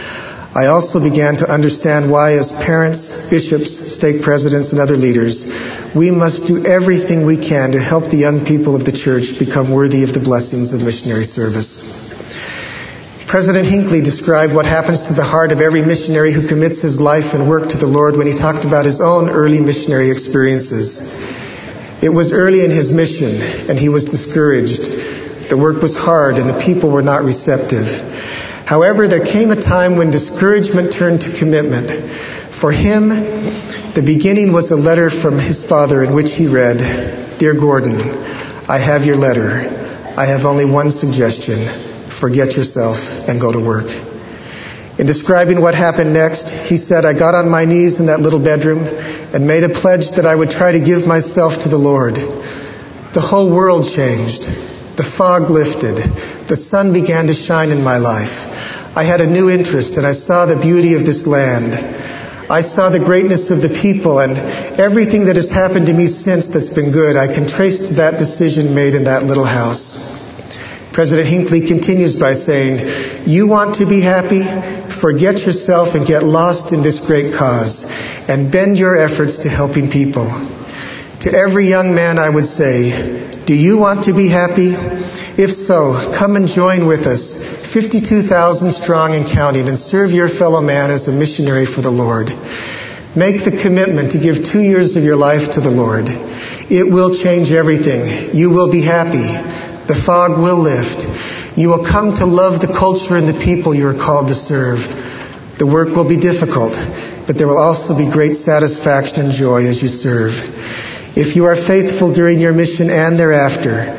I also began to understand why, as parents, bishops, stake presidents, and other leaders, we must do everything we can to help the young people of the church become worthy of the blessings of missionary service. President Hinckley described what happens to the heart of every missionary who commits his life and work to the Lord when he talked about his own early missionary experiences. It was early in his mission, and he was discouraged. The work was hard, and the people were not receptive. However, there came a time when discouragement turned to commitment. For him, the beginning was a letter from his father in which he read, "Dear Gordon, I have your letter. I have only one suggestion. Forget yourself and go to work." In describing what happened next, he said, "I got on my knees in that little bedroom and made a pledge that I would try to give myself to the Lord. The whole world changed. The fog lifted. The sun began to shine in my life. I had a new interest, and I saw the beauty of this land. I saw the greatness of the people, and everything that has happened to me since that's been good, I can trace to that decision made in that little house." President Hinckley continues by saying, "You want to be happy? Forget yourself and get lost in this great cause, and bend your efforts to helping people." To every young man I would say, do you want to be happy? If so, come and join with us, fifty-two thousand strong and counting, and serve your fellow man as a missionary for the Lord. Make the commitment to give two years of your life to the Lord. It will change everything. You will be happy. The fog will lift. You will come to love the culture and the people you are called to serve. The work will be difficult, but there will also be great satisfaction and joy as you serve. If you are faithful during your mission and thereafter,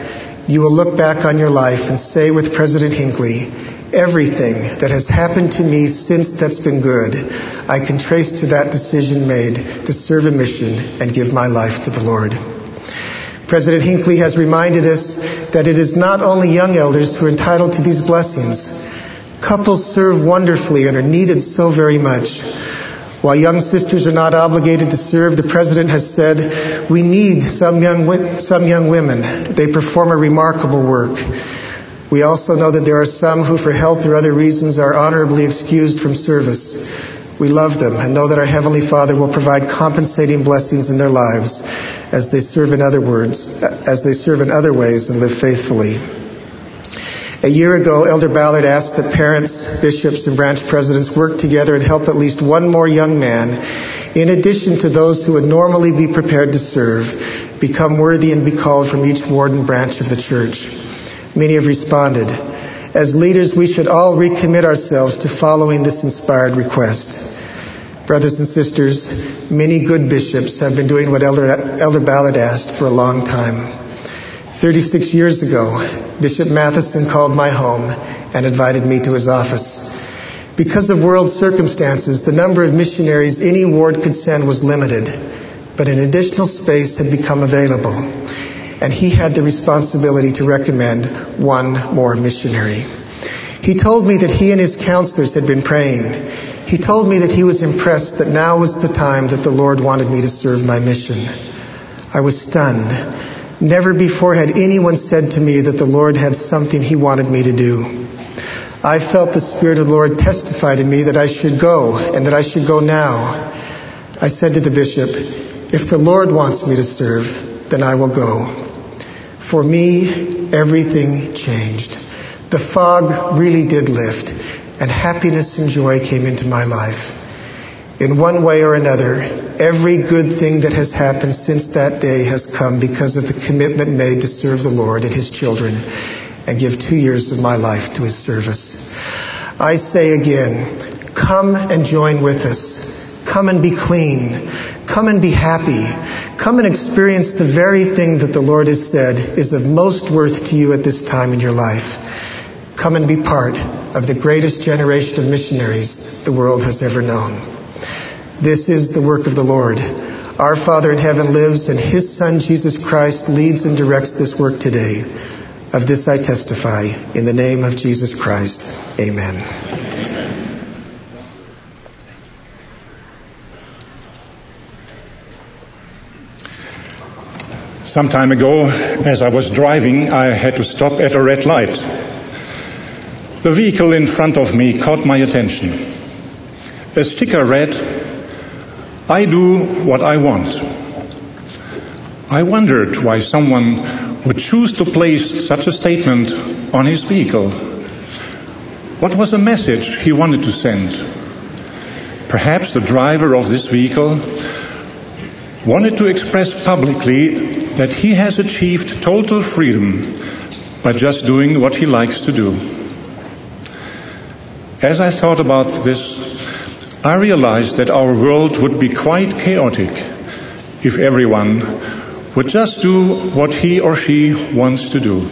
you will look back on your life and say with President Hinckley, everything that has happened to me since that's been good, I can trace to that decision made to serve a mission and give my life to the Lord. President Hinckley has reminded us that it is not only young elders who are entitled to these blessings. Couples serve wonderfully and are needed so very much. While young sisters are not obligated to serve, the President has said, we need some young, some young women. They perform a remarkable work. We also know that there are some who, for health or other reasons, are honorably excused from service. We love them and know that our Heavenly Father will provide compensating blessings in their lives as they serve in other words, as they serve in other ways and live faithfully. A year ago, Elder Ballard asked that parents, bishops, and branch presidents work together and help at least one more young man, in addition to those who would normally be prepared to serve, become worthy and be called from each ward and branch of the church. Many have responded. As leaders, we should all recommit ourselves to following this inspired request. Brothers and sisters, many good bishops have been doing what Elder, Elder Ballard asked for a long time. thirty-six years ago, Bishop Matheson called my home and invited me to his office. Because of world circumstances, the number of missionaries any ward could send was limited, but an additional space had become available, and he had the responsibility to recommend one more missionary. He told me that he and his counselors had been praying. He told me that he was impressed that now was the time that the Lord wanted me to serve my mission. I was stunned. Never before had anyone said to me that the Lord had something he wanted me to do. I felt the Spirit of the Lord testify to me that I should go and that I should go now. I said to the bishop, if the Lord wants me to serve, then I will go. For me, everything changed. The fog really did lift, and happiness and joy came into my life. In one way or another, every good thing that has happened since that day has come because of the commitment made to serve the Lord and His children and give two years of my life to His service. I say again, come and join with us. Come and be clean. Come and be happy. Come and experience the very thing that the Lord has said is of most worth to you at this time in your life. Come and be part of the greatest generation of missionaries the world has ever known. This is the work of the Lord. Our Father in heaven lives, and His Son, Jesus Christ, leads and directs this work today. Of this I testify in the name of Jesus Christ. Amen. Some time ago, as I was driving, I had to stop at a red light. The vehicle in front of me caught my attention. A sticker read, I do what I want. I wondered why someone would choose to place such a statement on his vehicle. What was the message he wanted to send? Perhaps the driver of this vehicle wanted to express publicly that he has achieved total freedom by just doing what he likes to do. As I thought about this, I realized that our world would be quite chaotic if everyone would just do what he or she wants to do.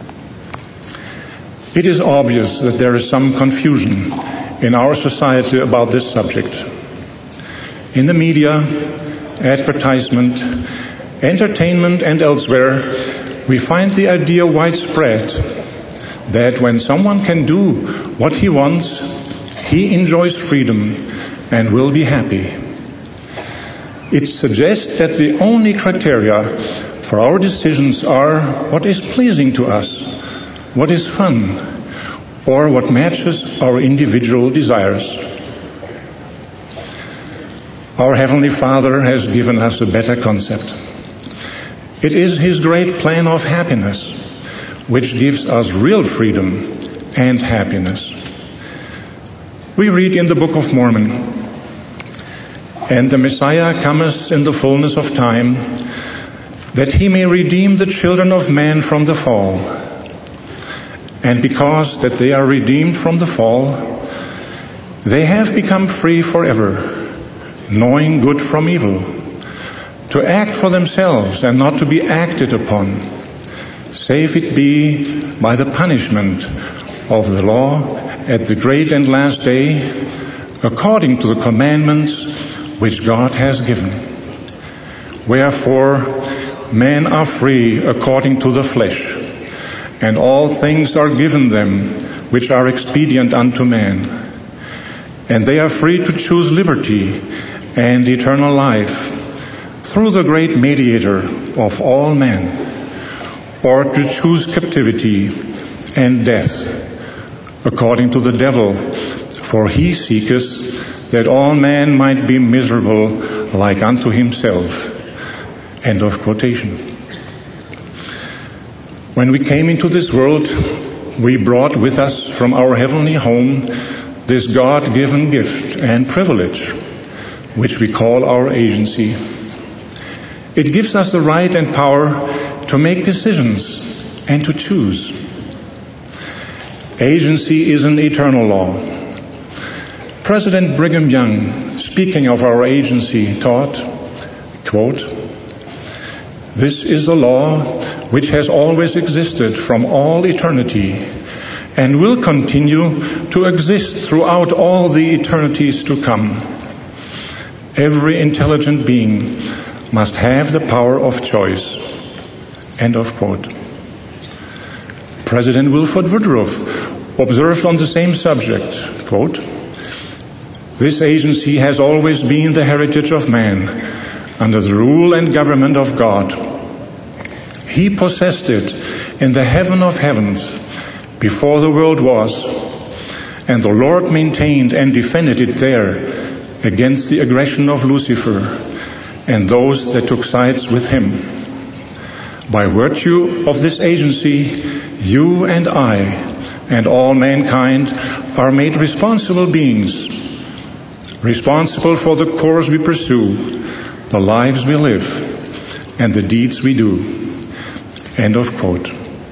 It is obvious that there is some confusion in our society about this subject. In the media, advertisement, entertainment, and elsewhere, we find the idea widespread that when someone can do what he wants, he enjoys freedom and will be happy. It suggests that the only criteria for our decisions are what is pleasing to us, what is fun, or what matches our individual desires. Our Heavenly Father has given us a better concept. It is His great plan of happiness, which gives us real freedom and happiness. We read in the Book of Mormon, and the Messiah cometh in the fullness of time, that He may redeem the children of man from the fall. And because that they are redeemed from the fall, they have become free forever, knowing good from evil, to act for themselves and not to be acted upon, save it be by the punishment of the law at the great and last day, according to the commandments which God has given. Wherefore, men are free according to the flesh, and all things are given them which are expedient unto man. And they are free to choose liberty and eternal life through the great mediator of all men, or to choose captivity and death according to the devil, for he seeketh that all men might be miserable like unto himself. End of quotation. When we came into this world, we brought with us from our heavenly home this God-given gift and privilege, which we call our agency. It gives us the right and power to make decisions and to choose. Agency is an eternal law. President Brigham Young, speaking of our agency, taught, quote, "This is a law which has always existed from all eternity and will continue to exist throughout all the eternities to come. Every intelligent being must have the power of choice." End of quote. President Wilford Woodruff observed on the same subject, quote, "This agency has always been the heritage of man under the rule and government of God. He possessed it in the heaven of heavens before the world was, and the Lord maintained and defended it there against the aggression of Lucifer and those that took sides with him. By virtue of this agency, you and I and all mankind are made responsible beings, responsible for the course we pursue, the lives we live, and the deeds we do." End of quote.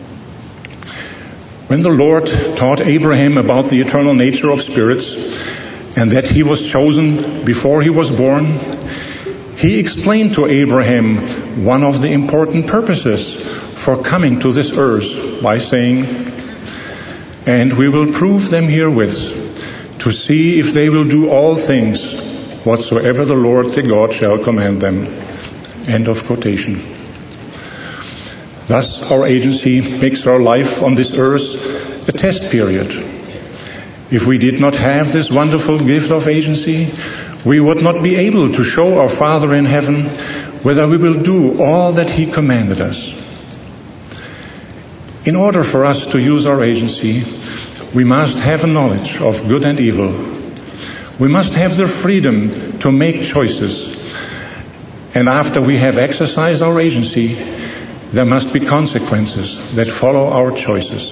When the Lord taught Abraham about the eternal nature of spirits and that he was chosen before he was born, he explained to Abraham one of the important purposes for coming to this earth by saying, "And we will prove them herewith, to see if they will do all things whatsoever the Lord their God shall command them." End of quotation. Thus, our agency makes our life on this earth a test period. If we did not have this wonderful gift of agency, we would not be able to show our Father in heaven whether we will do all that He commanded us. In order for us to use our agency, we must have a knowledge of good and evil. We must have the freedom to make choices. And after we have exercised our agency, there must be consequences that follow our choices.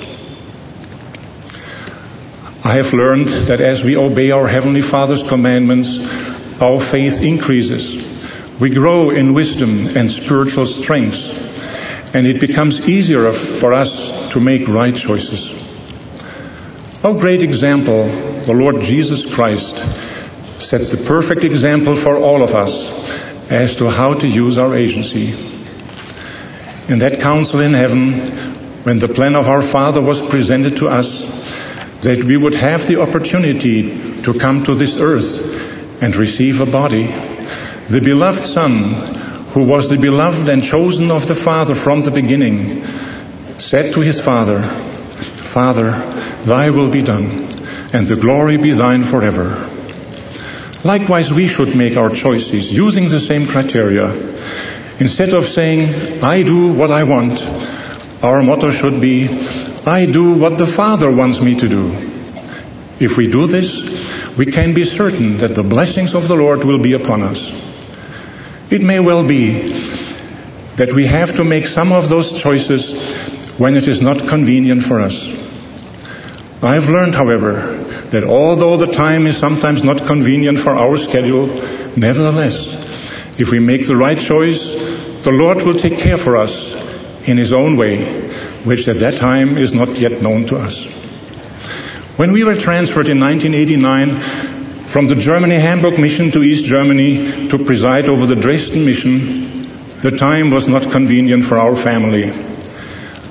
I have learned that as we obey our Heavenly Father's commandments, our faith increases. We grow in wisdom and spiritual strength, and it becomes easier for us to make right choices. Our great example, the Lord Jesus Christ, set the perfect example for all of us as to how to use our agency. In that council in heaven, when the plan of our Father was presented to us, that we would have the opportunity to come to this earth and receive a body, the beloved Son, who was the beloved and chosen of the Father from the beginning, said to his Father, "Father, thy will be done, and the glory be thine forever." Likewise, we should make our choices using the same criteria. Instead of saying, "I do what I want," our motto should be, "I do what the Father wants me to do." If we do this, we can be certain that the blessings of the Lord will be upon us. It may well be that we have to make some of those choices when it is not convenient for us. I've learned, however, that although the time is sometimes not convenient for our schedule, nevertheless, if we make the right choice, the Lord will take care for us in His own way, which at that time is not yet known to us. When we were transferred in nineteen eighty-nine from the Germany Hamburg mission to East Germany to preside over the Dresden mission, the time was not convenient for our family.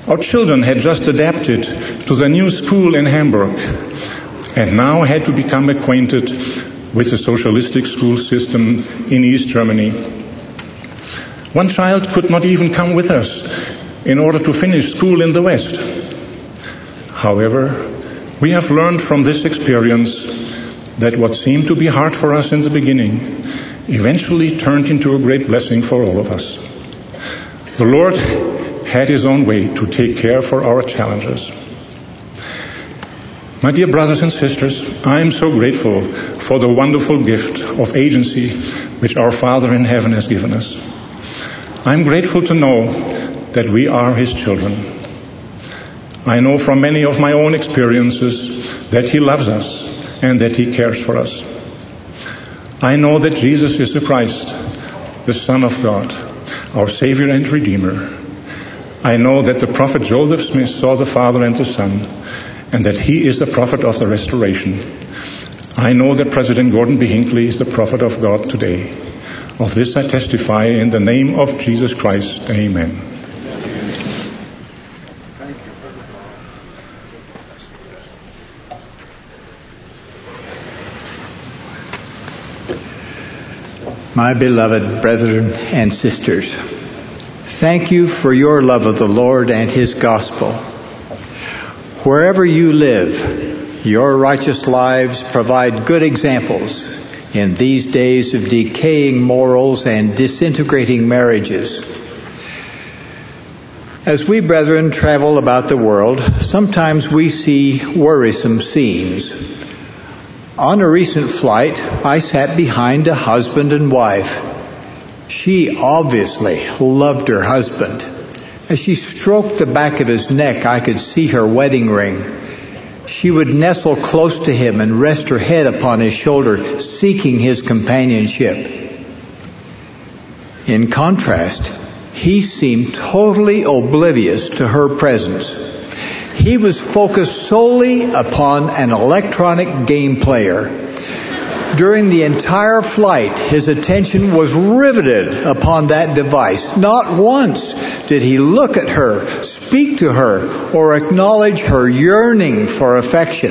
Our children had just adapted to the new school in Hamburg and now had to become acquainted with the socialistic school system in East Germany. One child could not even come with us in order to finish school in the West. However, we have learned from this experience that what seemed to be hard for us in the beginning eventually turned into a great blessing for all of us. The Lord had His own way to take care for our challenges. My dear brothers and sisters, I am so grateful for the wonderful gift of agency which our Father in heaven has given us. I am grateful to know that we are His children. I know from many of my own experiences that He loves us and that He cares for us. I know that Jesus is the Christ, the Son of God, our Savior and Redeemer. I know that the prophet Joseph Smith saw the Father and the Son, and that he is the prophet of the restoration. I know that President Gordon B. Hinckley is the prophet of God today. Of this I testify in the name of Jesus Christ. Amen. My beloved brethren and sisters, thank you for your love of the Lord and His gospel. Wherever you live, your righteous lives provide good examples in these days of decaying morals and disintegrating marriages. As we brethren travel about the world, sometimes we see worrisome scenes. On a recent flight, I sat behind a husband and wife. She obviously loved her husband. As she stroked the back of his neck, I could see her wedding ring. She would nestle close to him and rest her head upon his shoulder, seeking his companionship. In contrast, he seemed totally oblivious to her presence. He was focused solely upon an electronic game player. During the entire flight, his attention was riveted upon that device. Not once did he look at her, speak to her, or acknowledge her yearning for affection.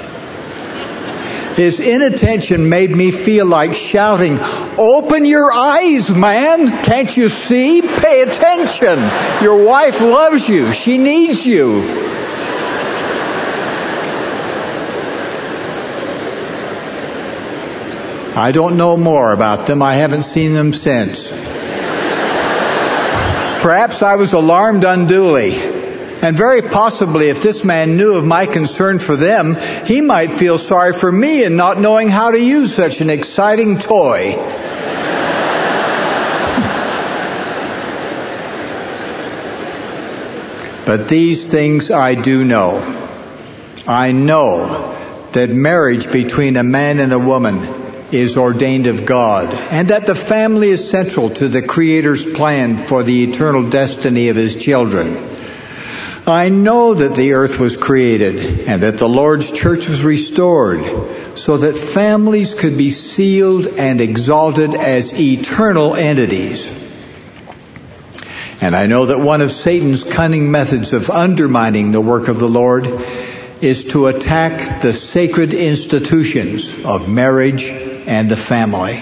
His inattention made me feel like shouting, "Open your eyes, man! Can't you see? Pay attention! Your wife loves you. She needs you." I don't know more about them. I haven't seen them since. Perhaps I was alarmed unduly. And very possibly if this man knew of my concern for them, he might feel sorry for me in not knowing how to use such an exciting toy. But these things I do know. I know that marriage between a man and a woman is ordained of God, and that the family is central to the Creator's plan for the eternal destiny of His children. I know that the earth was created and that the Lord's church was restored so that families could be sealed and exalted as eternal entities. And I know that one of Satan's cunning methods of undermining the work of the Lord is to attack the sacred institutions of marriage and the family.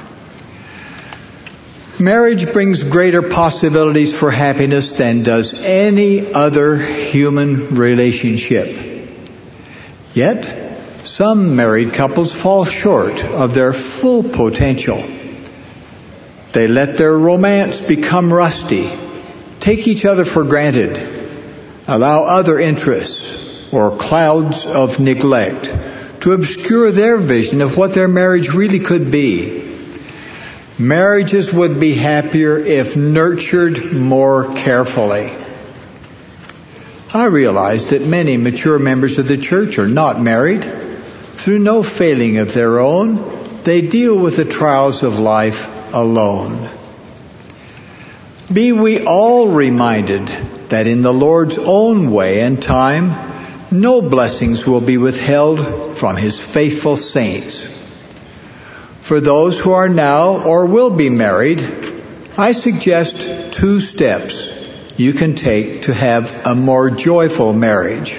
Marriage brings greater possibilities for happiness than does any other human relationship. Yet, some married couples fall short of their full potential. They let their romance become rusty, take each other for granted, allow other interests or clouds of neglect to obscure their vision of what their marriage really could be. Marriages would be happier if nurtured more carefully. I realize that many mature members of the church are not married. Through no failing of their own, they deal with the trials of life alone. Be we all reminded that in the Lord's own way and time, no blessings will be withheld from His faithful saints. For those who are now or will be married, I suggest two steps you can take to have a more joyful marriage.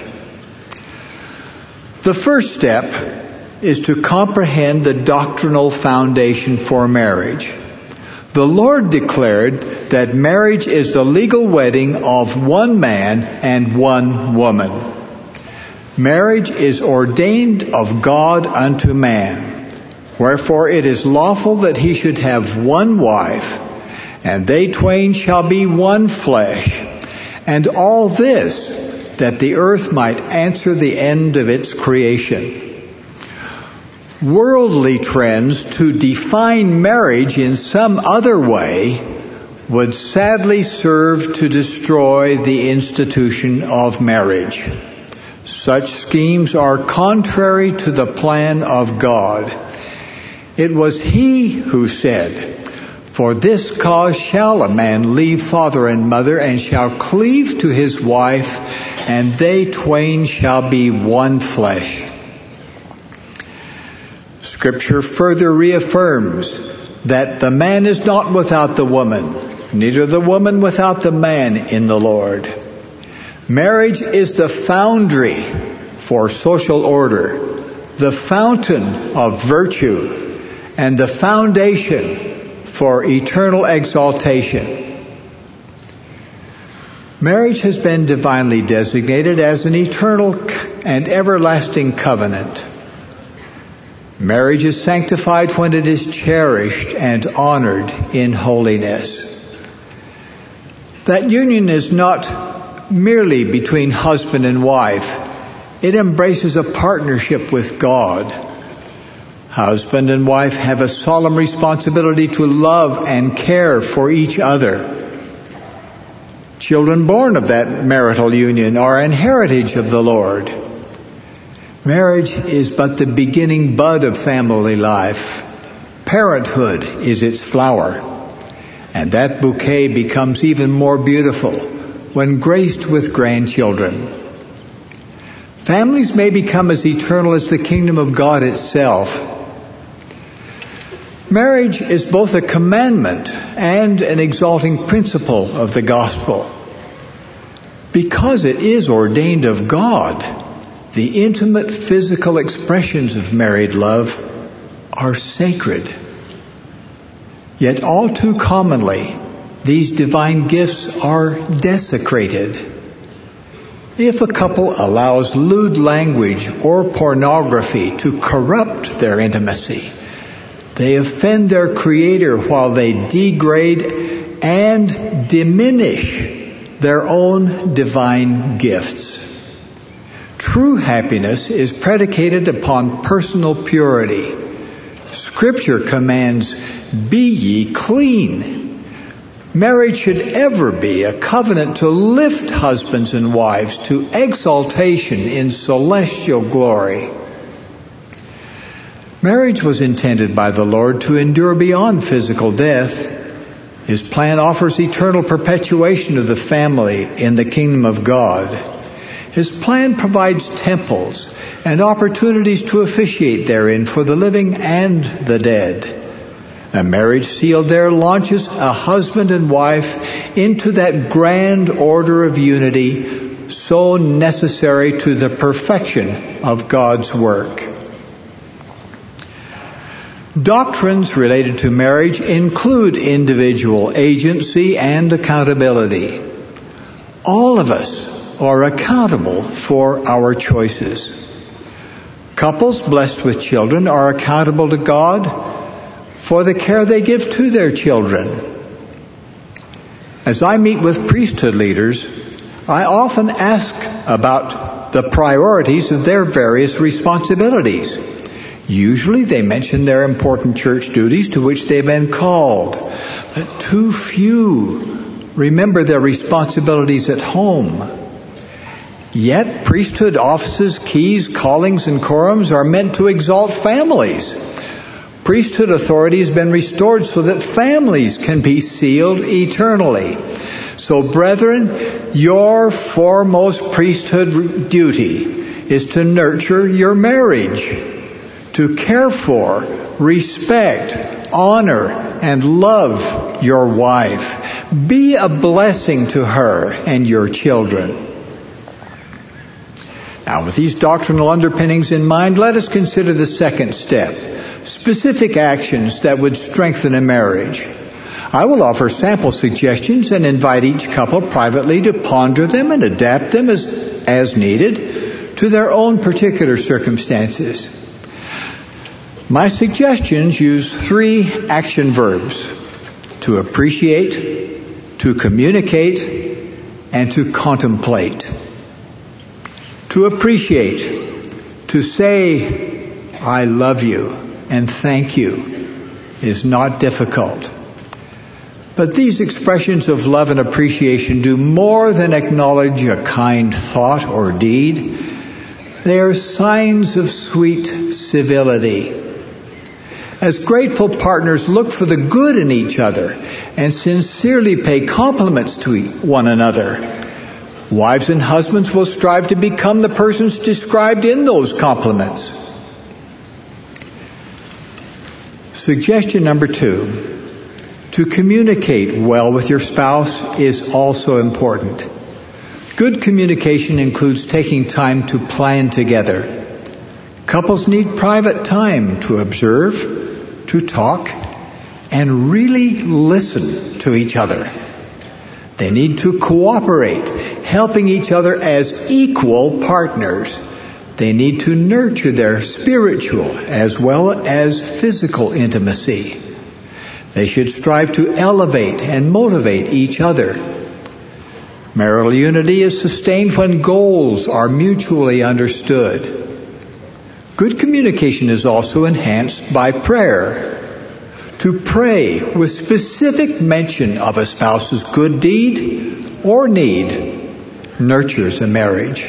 The first step is to comprehend the doctrinal foundation for marriage. The Lord declared that marriage is the legal wedding of one man and one woman. Marriage is ordained of God unto man. Wherefore it is lawful that he should have one wife, and they twain shall be one flesh. And all this, that the earth might answer the end of its creation. Worldly trends to define marriage in some other way would sadly serve to destroy the institution of marriage. Such schemes are contrary to the plan of God. It was He who said, "For this cause shall a man leave father and mother, and shall cleave to his wife, and they twain shall be one flesh." Scripture further reaffirms that the man is not without the woman, neither the woman without the man in the Lord. Marriage is the foundry for social order, the fountain of virtue, and the foundation for eternal exaltation. Marriage has been divinely designated as an eternal and everlasting covenant. Marriage is sanctified when it is cherished and honored in holiness. That union is not merely between husband and wife. It embraces a partnership with God. Husband and wife have a solemn responsibility to love and care for each other. Children born of that marital union are an heritage of the Lord. Marriage is but the beginning bud of family life. Parenthood is its flower. And that bouquet becomes even more beautiful when graced with grandchildren. Families may become as eternal as the kingdom of God itself. Marriage is both a commandment and an exalting principle of the gospel. Because it is ordained of God, the intimate physical expressions of married love are sacred. Yet all too commonly, these divine gifts are desecrated. If a couple allows lewd language or pornography to corrupt their intimacy, they offend their Creator while they degrade and diminish their own divine gifts. True happiness is predicated upon personal purity. Scripture commands, "Be ye clean." Marriage should ever be a covenant to lift husbands and wives to exaltation in celestial glory. Marriage was intended by the Lord to endure beyond physical death. His plan offers eternal perpetuation of the family in the kingdom of God. His plan provides temples and opportunities to officiate therein for the living and the dead. A marriage sealed there launches a husband and wife into that grand order of unity so necessary to the perfection of God's work. Doctrines related to marriage include individual agency and accountability. All of us are accountable for our choices. Couples blessed with children are accountable to God for the care they give to their children. As I meet with priesthood leaders, I often ask about the priorities of their various responsibilities. Usually they mention their important church duties to which they've been called, but too few remember their responsibilities at home. Yet priesthood offices, keys, callings, and quorums are meant to exalt families. Priesthood authority has been restored so that families can be sealed eternally. So brethren, your foremost priesthood duty is to nurture your marriage, to care for, respect, honor, and love your wife. Be a blessing to her and your children. Now, with these doctrinal underpinnings in mind, let us consider the second step, specific actions that would strengthen a marriage. I will offer sample suggestions and invite each couple privately to ponder them and adapt them as, as needed to their own particular circumstances. My suggestions use three action verbs: to appreciate, to communicate, and to contemplate. To appreciate, to say, I love you and thank you, is not difficult. But these expressions of love and appreciation do more than acknowledge a kind thought or deed. They are signs of sweet civility. As grateful partners, look for the good in each other and sincerely pay compliments to one another. Wives and husbands will strive to become the persons described in those compliments. Suggestion number two. To communicate well with your spouse is also important. Good communication includes taking time to plan together. Couples need private time to observe, to talk, and really listen to each other. They need to cooperate, helping each other as equal partners. They need to nurture their spiritual as well as physical intimacy. They should strive to elevate and motivate each other. Marital unity is sustained when goals are mutually understood. Good communication is also enhanced by prayer. To pray with specific mention of a spouse's good deed or need nurtures a marriage.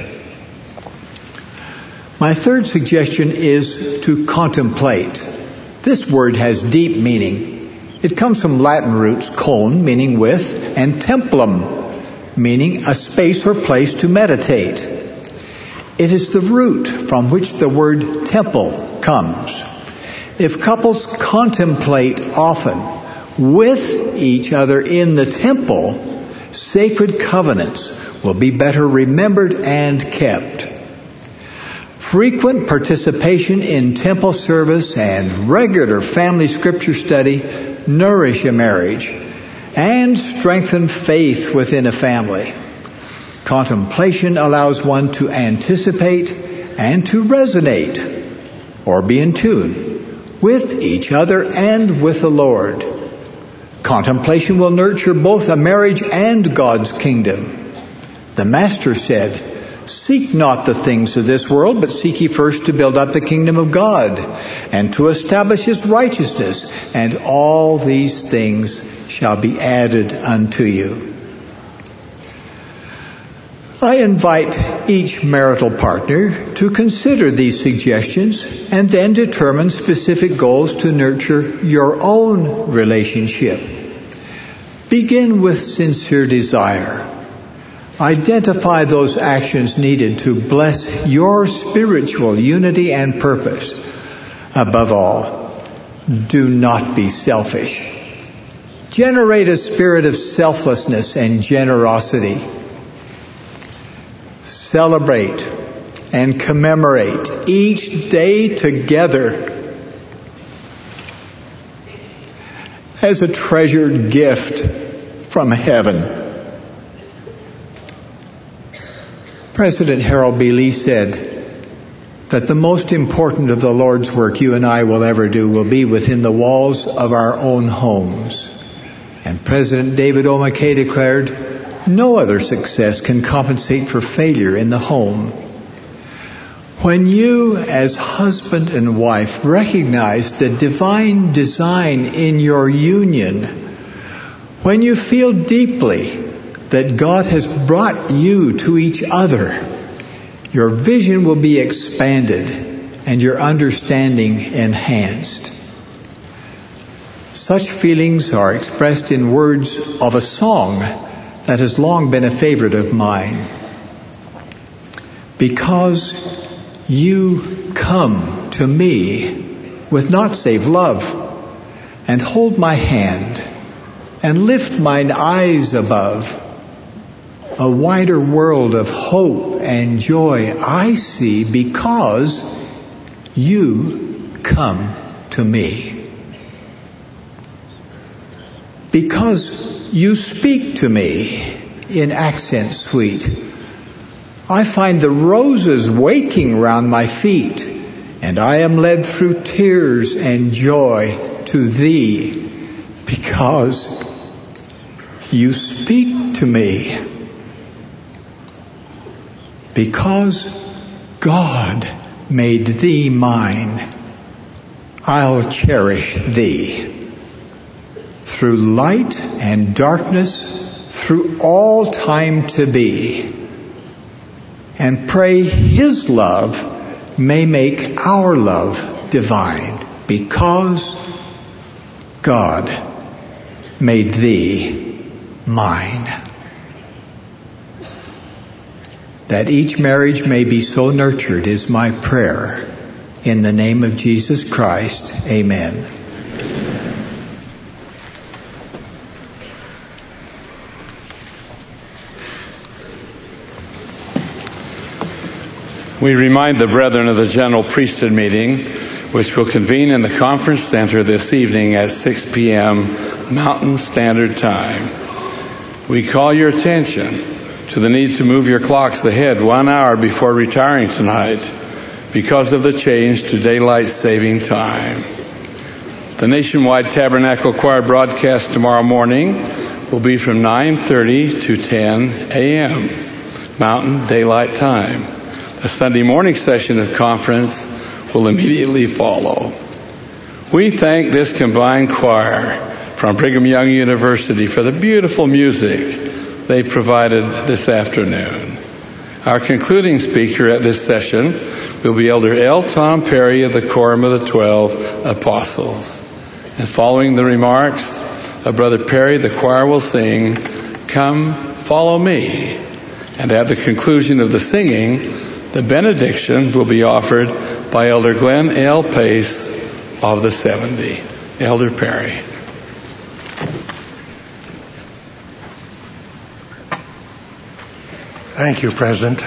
My third suggestion is to contemplate. This word has deep meaning. It comes from Latin roots con, meaning with, and templum, meaning a space or place to meditate. It is the root from which the word temple comes. If couples contemplate often with each other in the temple, sacred covenants will be better remembered and kept. Frequent participation in temple service and regular family scripture study nourish a marriage and strengthen faith within a family. Contemplation allows one to anticipate and to resonate or be in tune with each other and with the Lord. Contemplation will nurture both a marriage and God's kingdom. The Master said, "Seek not the things of this world, but seek ye first to build up the kingdom of God, and to establish his righteousness, and all these things shall be added unto you." I invite each marital partner to consider these suggestions and then determine specific goals to nurture your own relationship. Begin with sincere desire. Identify those actions needed to bless your spiritual unity and purpose. Above all, do not be selfish. Generate a spirit of selflessness and generosity. Celebrate and commemorate each day together as a treasured gift from heaven. President Harold B. Lee said that the most important of the Lord's work you and I will ever do will be within the walls of our own homes. And President David O. McKay declared, no other success can compensate for failure in the home. When you, as husband and wife, recognize the divine design in your union, when you feel deeply that God has brought you to each other, your vision will be expanded and your understanding enhanced. Such feelings are expressed in words of a song that has long been a favorite of mine. Because you come to me with naught save love, and hold my hand, and lift mine eyes above. A wider world of hope and joy I see because you come to me. Because you speak to me in accents sweet. I find the roses waking round my feet, and I am led through tears and joy to thee, because you speak to me. Because God made thee mine, I'll cherish thee. Through light and darkness, through all time to be, and pray His love may make our love divine, because God made thee mine. That each marriage may be so nurtured is my prayer. In the name of Jesus Christ, amen. We remind the brethren of the General Priesthood meeting, which will convene in the Conference Center this evening at six p.m. Mountain Standard Time. We call your attention to the need to move your clocks ahead one hour before retiring tonight because of the change to daylight saving time. The Nationwide Tabernacle Choir broadcast tomorrow morning will be from nine thirty to ten a.m. Mountain Daylight Time. The Sunday morning session of conference will immediately follow. We thank this combined choir from Brigham Young University for the beautiful music they provided this afternoon. Our concluding speaker at this session will be Elder L. Tom Perry of the Quorum of the Twelve Apostles. And following the remarks of Brother Perry, the choir will sing, "Come, Follow Me." And at the conclusion of the singing, the benediction will be offered by Elder Glenn L. Pace of the seventy. Elder Perry. Thank you, President.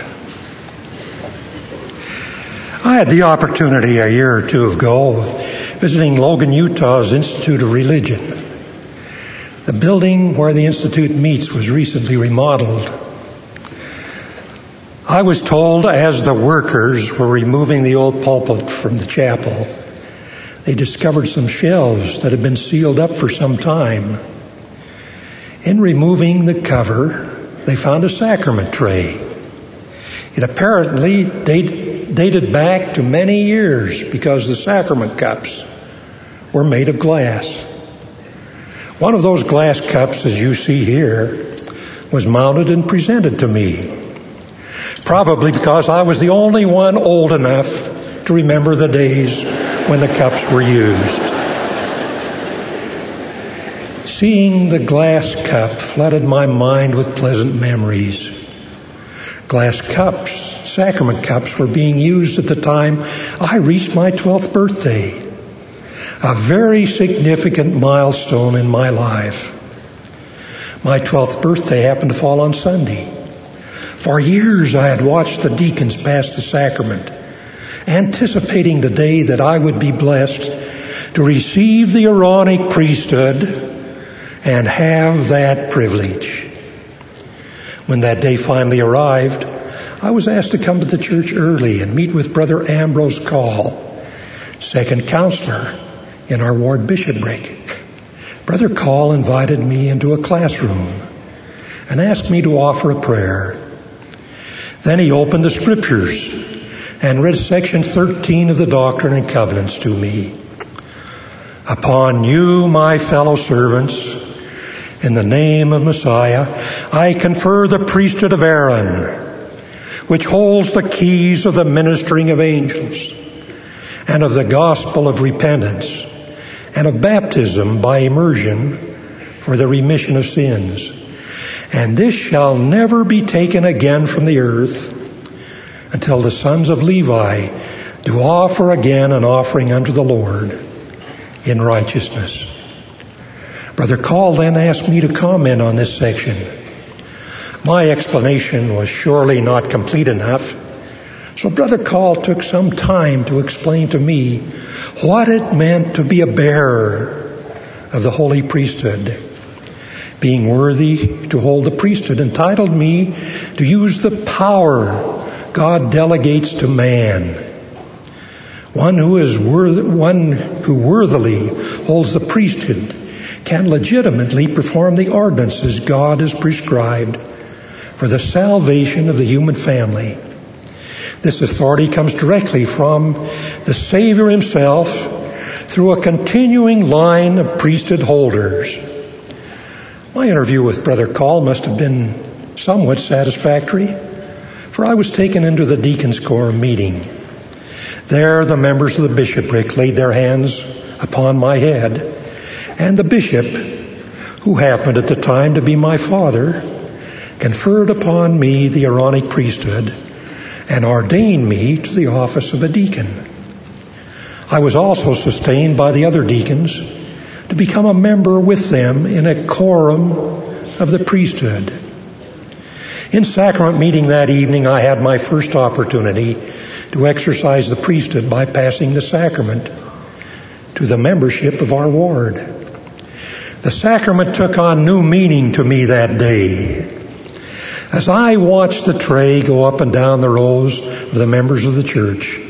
I had the opportunity a year or two ago of visiting Logan, Utah's Institute of Religion. The building where the Institute meets was recently remodeled. I was told as the workers were removing the old pulpit from the chapel, they discovered some shelves that had been sealed up for some time. In removing the cover, they found a sacrament tray. It apparently date, dated back to many years because the sacrament cups were made of glass. One of those glass cups, as you see here, was mounted and presented to me. Probably because I was the only one old enough to remember the days when the cups were used. Seeing the glass cup flooded my mind with pleasant memories. Glass cups, sacrament cups, were being used at the time I reached my twelfth birthday. A very significant milestone in my life. My twelfth birthday happened to fall on Sunday. For years I had watched the deacons pass the sacrament, anticipating the day that I would be blessed to receive the Aaronic priesthood and have that privilege. When that day finally arrived, I was asked to come to the church early and meet with Brother Ambrose Call, second counselor in our ward bishopric. Brother Call invited me into a classroom and asked me to offer a prayer. Then he opened the scriptures and read section thirteen of the Doctrine and Covenants to me. Upon you, my fellow servants, in the name of Messiah, I confer the priesthood of Aaron, which holds the keys of the ministering of angels, and of the gospel of repentance, and of baptism by immersion for the remission of sins. And this shall never be taken again from the earth until the sons of Levi do offer again an offering unto the Lord in righteousness. Brother Call then asked me to comment on this section. My explanation was surely not complete enough, so Brother Call took some time to explain to me what it meant to be a bearer of the holy priesthood. Being worthy to hold the priesthood entitled me to use the power God delegates to man. One who is worth, one who worthily holds the priesthood can legitimately perform the ordinances God has prescribed for the salvation of the human family. This authority comes directly from the Savior himself through a continuing line of priesthood holders. My interview with Brother Call must have been somewhat satisfactory, for I was taken into the Deacons' Quorum meeting. There the members of the bishopric laid their hands upon my head, and the bishop, who happened at the time to be my father, conferred upon me the Aaronic priesthood and ordained me to the office of a deacon. I was also sustained by the other deacons to become a member with them in a quorum of the priesthood. In sacrament meeting that evening, I had my first opportunity to exercise the priesthood by passing the sacrament to the membership of our ward. The sacrament took on new meaning to me that day. As I watched the tray go up and down the rows of the members of the church,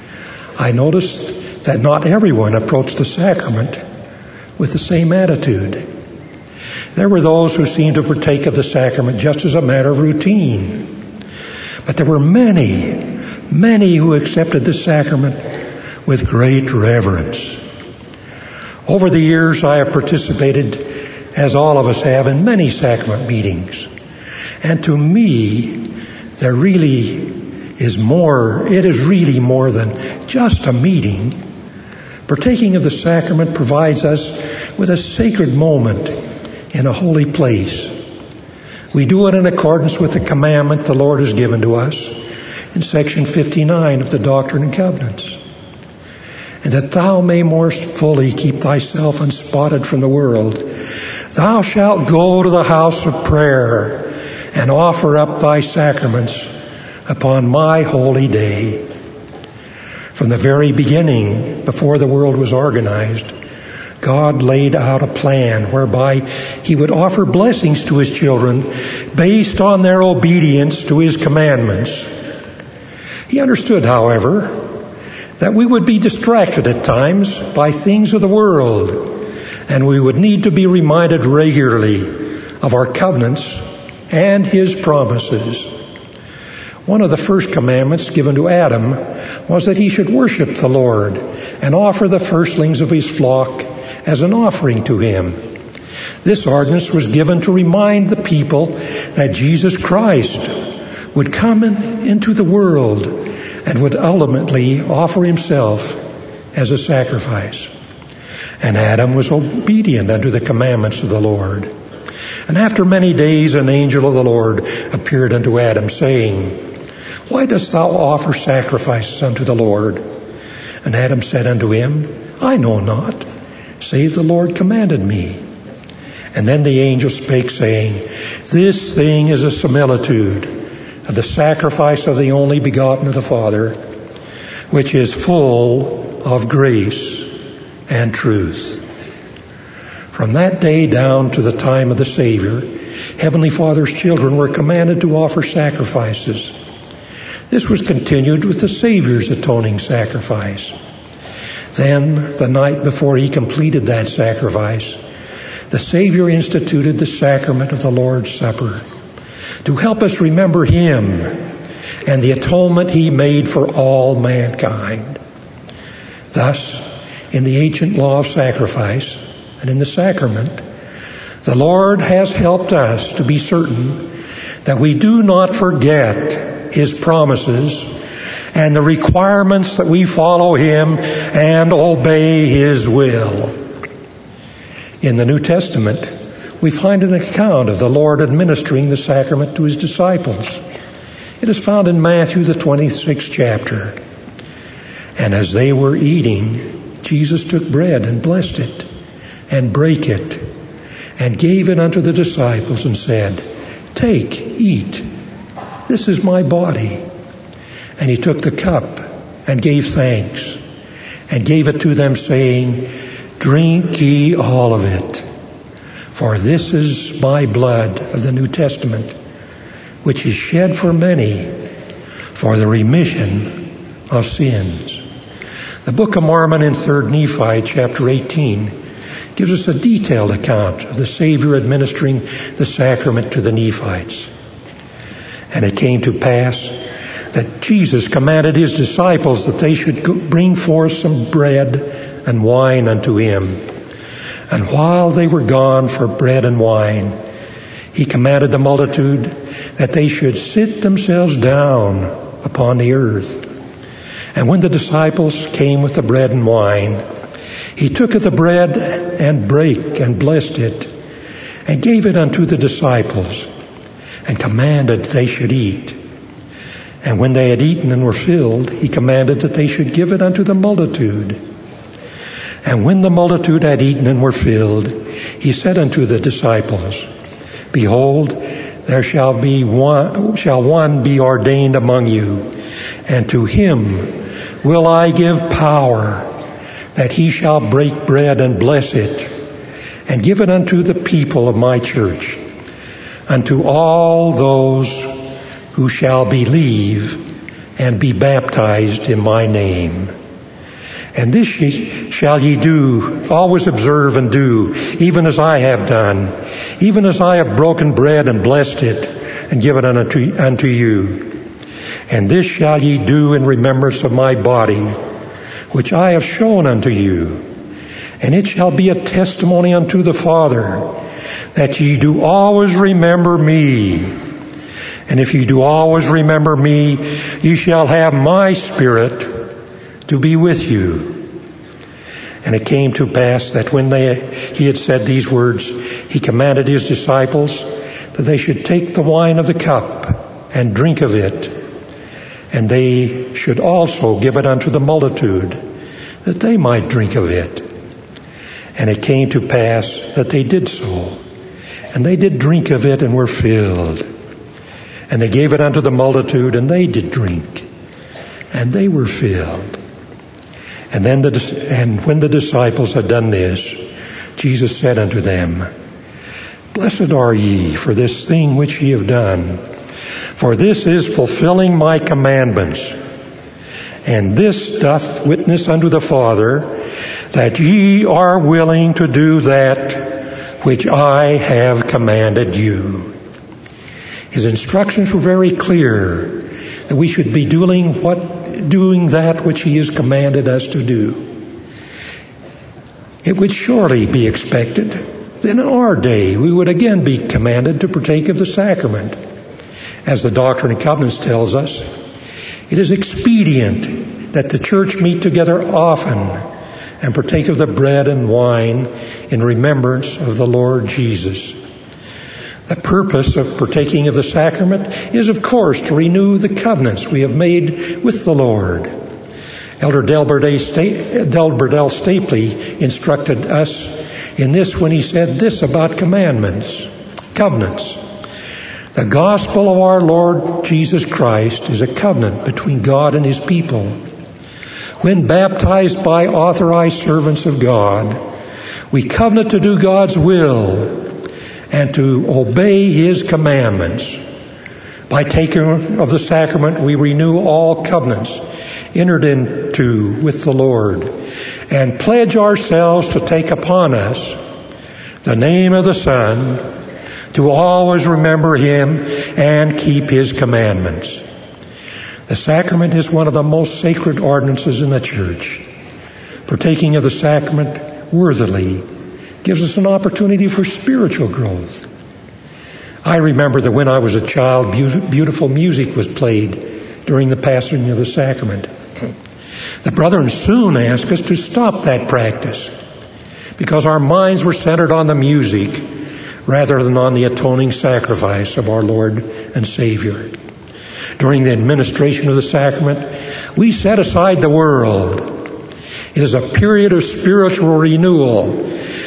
I noticed that not everyone approached the sacrament with the same attitude. There were those who seemed to partake of the sacrament just as a matter of routine. But there were many, many who accepted the sacrament with great reverence. Over the years, I have participated, as all of us have, in many sacrament meetings. And to me, there really is more, it is really more than just a meeting. Partaking of the sacrament provides us with a sacred moment in a holy place. We do it in accordance with the commandment the Lord has given to us in section fifty-nine of the Doctrine and Covenants. And that thou may most fully keep thyself unspotted from the world, thou shalt go to the house of prayer and offer up thy sacraments upon my holy day. From the very beginning, before the world was organized, God laid out a plan whereby he would offer blessings to his children based on their obedience to his commandments. He understood, however, that we would be distracted at times by things of the world, and we would need to be reminded regularly of our covenants and his promises. One of the first commandments given to Adam was that he should worship the Lord and offer the firstlings of his flock as an offering to him. This ordinance was given to remind the people that Jesus Christ would come in, into the world and would ultimately offer himself as a sacrifice. And Adam was obedient unto the commandments of the Lord. And after many days an angel of the Lord appeared unto Adam, saying, Why dost thou offer sacrifices unto the Lord? And Adam said unto him, I know not, save the Lord commanded me. And then the angel spake, saying, This thing is a similitude of the sacrifice of the only begotten of the Father, which is full of grace and truth. From that day down to the time of the Savior, Heavenly Father's children were commanded to offer sacrifices. This was continued with the Savior's atoning sacrifice. Then, the night before he completed that sacrifice, the Savior instituted the sacrament of the Lord's Supper to help us remember him and the atonement he made for all mankind. Thus, in the ancient law of sacrifice and in the sacrament, the Lord has helped us to be certain that we do not forget his promises and the requirements that we follow him and obey his will. In the New Testament, we find an account of the Lord administering the sacrament to his disciples. It is found in Matthew, the twenty-sixth chapter. And as they were eating, Jesus took bread and blessed it and brake it and gave it unto the disciples and said, Take, eat, this is my body. And he took the cup and gave thanks and gave it to them, saying, Drink ye all of it, for this is my blood of the New Testament, which is shed for many for the remission of sins. The Book of Mormon in Third Nephi, chapter eighteen, gives us a detailed account of the Savior administering the sacrament to the Nephites. And it came to pass that Jesus commanded his disciples that they should bring forth some bread and wine unto him. And while they were gone for bread and wine, he commanded the multitude that they should sit themselves down upon the earth. And when the disciples came with the bread and wine, he took of the bread and brake and blessed it, and gave it unto the disciples, and commanded they should eat. And when they had eaten and were filled, he commanded that they should give it unto the multitude. And when the multitude had eaten and were filled, he said unto the disciples, Behold, there shall be one, shall one be ordained among you, and to him will I give power, that he shall break bread and bless it, and give it unto the people of my church, unto all those who shall believe and be baptized in my name. And this ye, shall ye do, always observe and do, even as I have done, even as I have broken bread and blessed it, and given it unto, unto you. And this shall ye do in remembrance of my body, which I have shown unto you. And it shall be a testimony unto the Father, that ye do always remember me. And if ye do always remember me, ye shall have my Spirit to be with you. And it came to pass that when they, he had said these words, he commanded his disciples that they should take the wine of the cup and drink of it, and they should also give it unto the multitude, that they might drink of it. And it came to pass that they did so, and they did drink of it and were filled. And they gave it unto the multitude, and they did drink, and they were filled. And then the, and when the disciples had done this, Jesus said unto them, Blessed are ye for this thing which ye have done, for this is fulfilling my commandments. And this doth witness unto the Father, that ye are willing to do that which I have commanded you. His instructions were very clear, that we should be doing what, doing that which he has commanded us to do. It would surely be expected that in our day we would again be commanded to partake of the sacrament. As the Doctrine and Covenants tells us, it is expedient that the church meet together often and partake of the bread and wine in remembrance of the Lord Jesus. The purpose of partaking of the sacrament is, of course, to renew the covenants we have made with the Lord. Elder Delbert A. Sta- Delbert L. Stapley instructed us in this when he said this about commandments, covenants. The gospel of our Lord Jesus Christ is a covenant between God and his people. When baptized by authorized servants of God, we covenant to do God's will and to obey his commandments. By taking of the sacrament, we renew all covenants entered into with the Lord and pledge ourselves to take upon us the name of the Son, to always remember him and keep his commandments. The sacrament is one of the most sacred ordinances in the church. Partaking of the sacrament worthily gives us an opportunity for spiritual growth. I remember that when I was a child, beautiful music was played during the passing of the sacrament. The brethren soon asked us to stop that practice because our minds were centered on the music rather than on the atoning sacrifice of our Lord and Savior. During the administration of the sacrament, we set aside the world. It is a period of spiritual renewal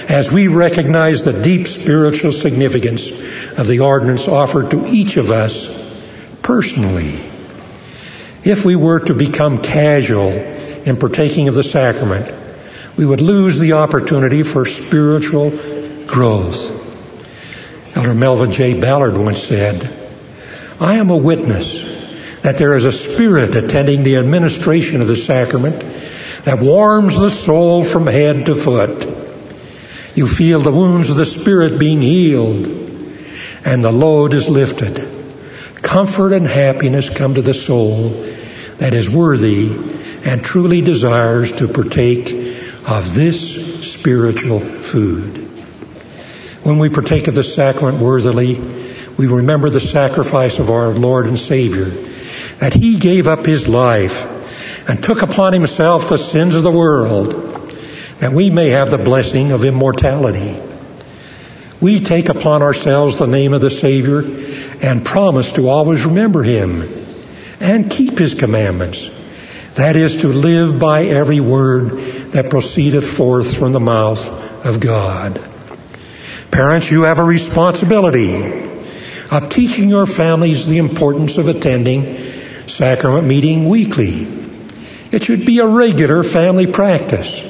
as we recognize the deep spiritual significance of the ordinance offered to each of us personally. If we were to become casual in partaking of the sacrament, we would lose the opportunity for spiritual growth. Elder Melvin J. Ballard once said, "I am a witness that there is a spirit attending the administration of the sacrament that warms the soul from head to foot. You feel the wounds of the Spirit being healed, and the load is lifted. Comfort and happiness come to the soul that is worthy and truly desires to partake of this spiritual food." When we partake of the sacrament worthily, we remember the sacrifice of our Lord and Savior, that He gave up His life and took upon Himself the sins of the world, that we may have the blessing of immortality. We take upon ourselves the name of the Savior and promise to always remember Him and keep His commandments. That is, to live by every word that proceedeth forth from the mouth of God. Parents, you have a responsibility of teaching your families the importance of attending sacrament meeting weekly. It should be a regular family practice.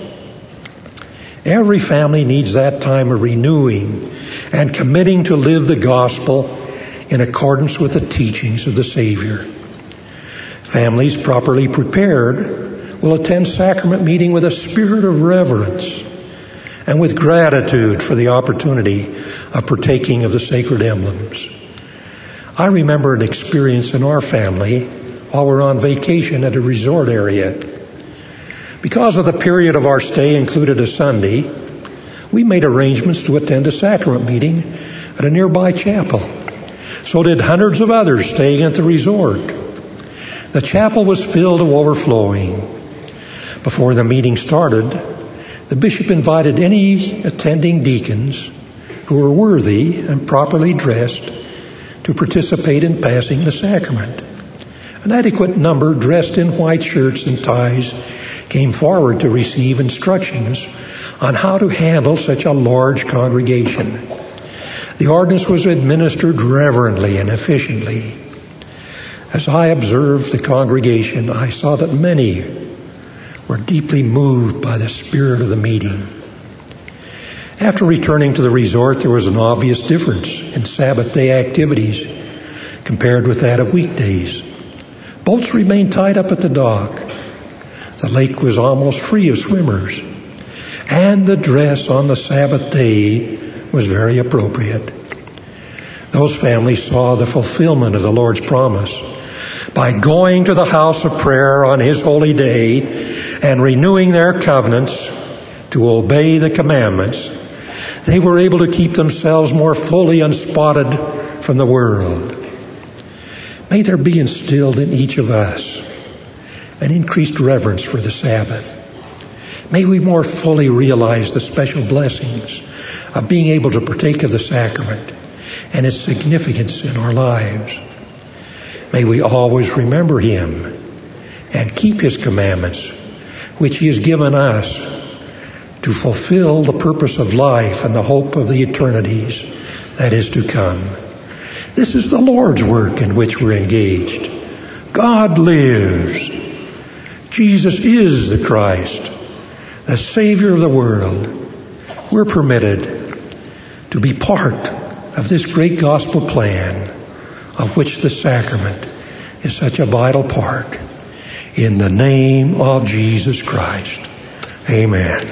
Every family needs that time of renewing and committing to live the gospel in accordance with the teachings of the Savior. Families properly prepared will attend sacrament meeting with a spirit of reverence and with gratitude for the opportunity of partaking of the sacred emblems. I remember an experience in our family while we were on vacation at a resort area. Because of the period of our stay included a Sunday, we made arrangements to attend a sacrament meeting at a nearby chapel. So did hundreds of others staying at the resort. The chapel was filled to overflowing. Before the meeting started, the bishop invited any attending deacons who were worthy and properly dressed to participate in passing the sacrament. An adequate number dressed in white shirts and ties came forward to receive instructions on how to handle such a large congregation. The ordinance was administered reverently and efficiently. As I observed the congregation, I saw that many were deeply moved by the spirit of the meeting. After returning to the resort, there was an obvious difference in Sabbath day activities compared with that of weekdays. Boats remained tied up at the dock. The lake was almost free of swimmers, and the dress on the Sabbath day was very appropriate. Those families saw the fulfillment of the Lord's promise by going to the house of prayer on His holy day and renewing their covenants to obey the commandments. They were able to keep themselves more fully unspotted from the world. May there be instilled in each of us an increased reverence for the Sabbath. May we more fully realize the special blessings of being able to partake of the sacrament and its significance in our lives. May we always remember Him and keep His commandments, which He has given us to fulfill the purpose of life and the hope of the eternities that is to come. This is the Lord's work in which we're engaged. God lives. Jesus is the Christ, the Savior of the world. We're permitted to be part of this great gospel plan, of which the sacrament is such a vital part. In the name of Jesus Christ. Amen.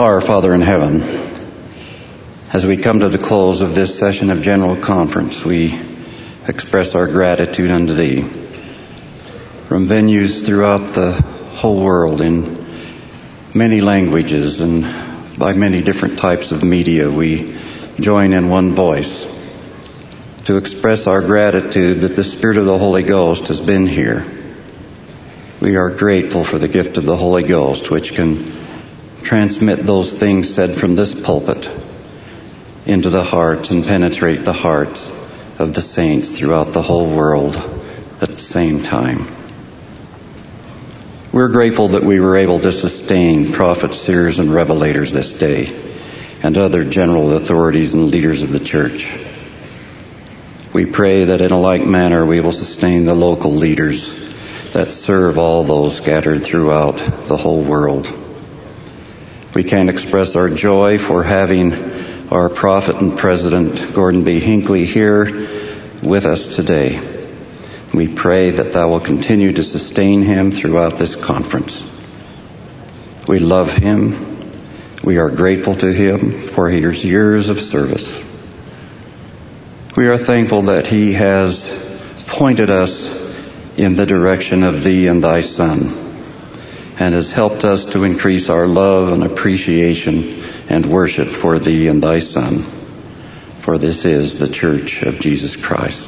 Our Father in heaven, as we come to the close of this session of General Conference, we express our gratitude unto Thee. From venues throughout the whole world in many languages and by many different types of media, we join in one voice to express our gratitude that the Spirit of the Holy Ghost has been here. We are grateful for the gift of the Holy Ghost, which can transmit those things said from this pulpit into the hearts and penetrate the hearts of the saints throughout the whole world at the same time. We're grateful that we were able to sustain prophets, seers, and revelators this day, and other general authorities and leaders of the church. We pray that in a like manner we will sustain the local leaders that serve all those scattered throughout the whole world. We can express our joy for having our prophet and president, Gordon B. Hinckley, here with us today. We pray that Thou will continue to sustain him throughout this conference. We love him. We are grateful to him for his years of service. We are thankful that he has pointed us in the direction of Thee and Thy Son, and has helped us to increase our love and appreciation and worship for Thee and Thy Son. For this is the Church of Jesus Christ.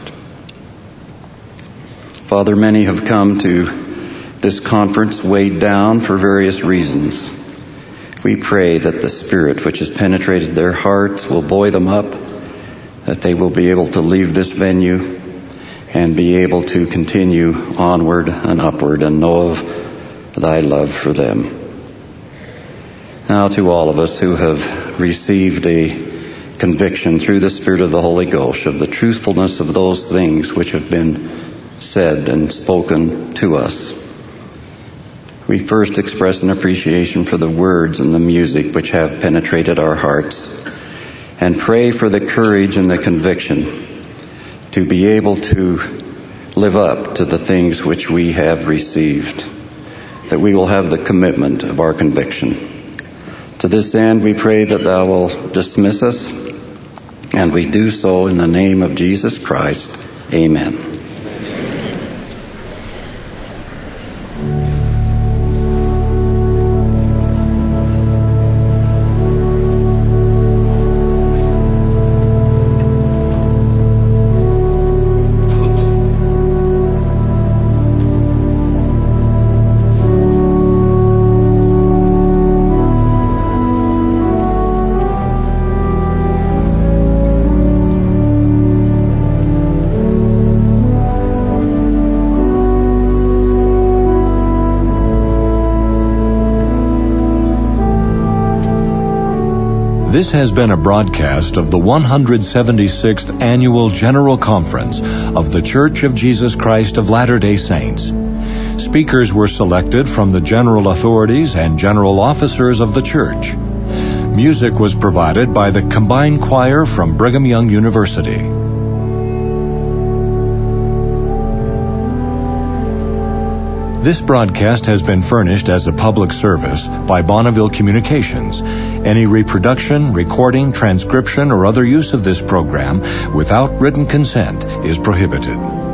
Father, many have come to this conference weighed down for various reasons. We pray that the Spirit which has penetrated their hearts will buoy them up, that they will be able to leave this venue and be able to continue onward and upward and know of Thy love for them. Now to all of us who have received a conviction through the Spirit of the Holy Ghost of the truthfulness of those things which have been said and spoken to us, we first express an appreciation for the words and the music which have penetrated our hearts, and pray for the courage and the conviction to be able to live up to the things which we have received, that we will have the commitment of our conviction. To this end, we pray that Thou will dismiss us, and we do so in the name of Jesus Christ. Amen. This has been a broadcast of the one hundred seventy-sixth Annual General Conference of The Church of Jesus Christ of Latter-day Saints. Speakers were selected from the general authorities and general officers of the church. Music was provided by the Combined Choir from Brigham Young University. This broadcast has been furnished as a public service by Bonneville Communications. Any reproduction, recording, transcription, or other use of this program without written consent is prohibited.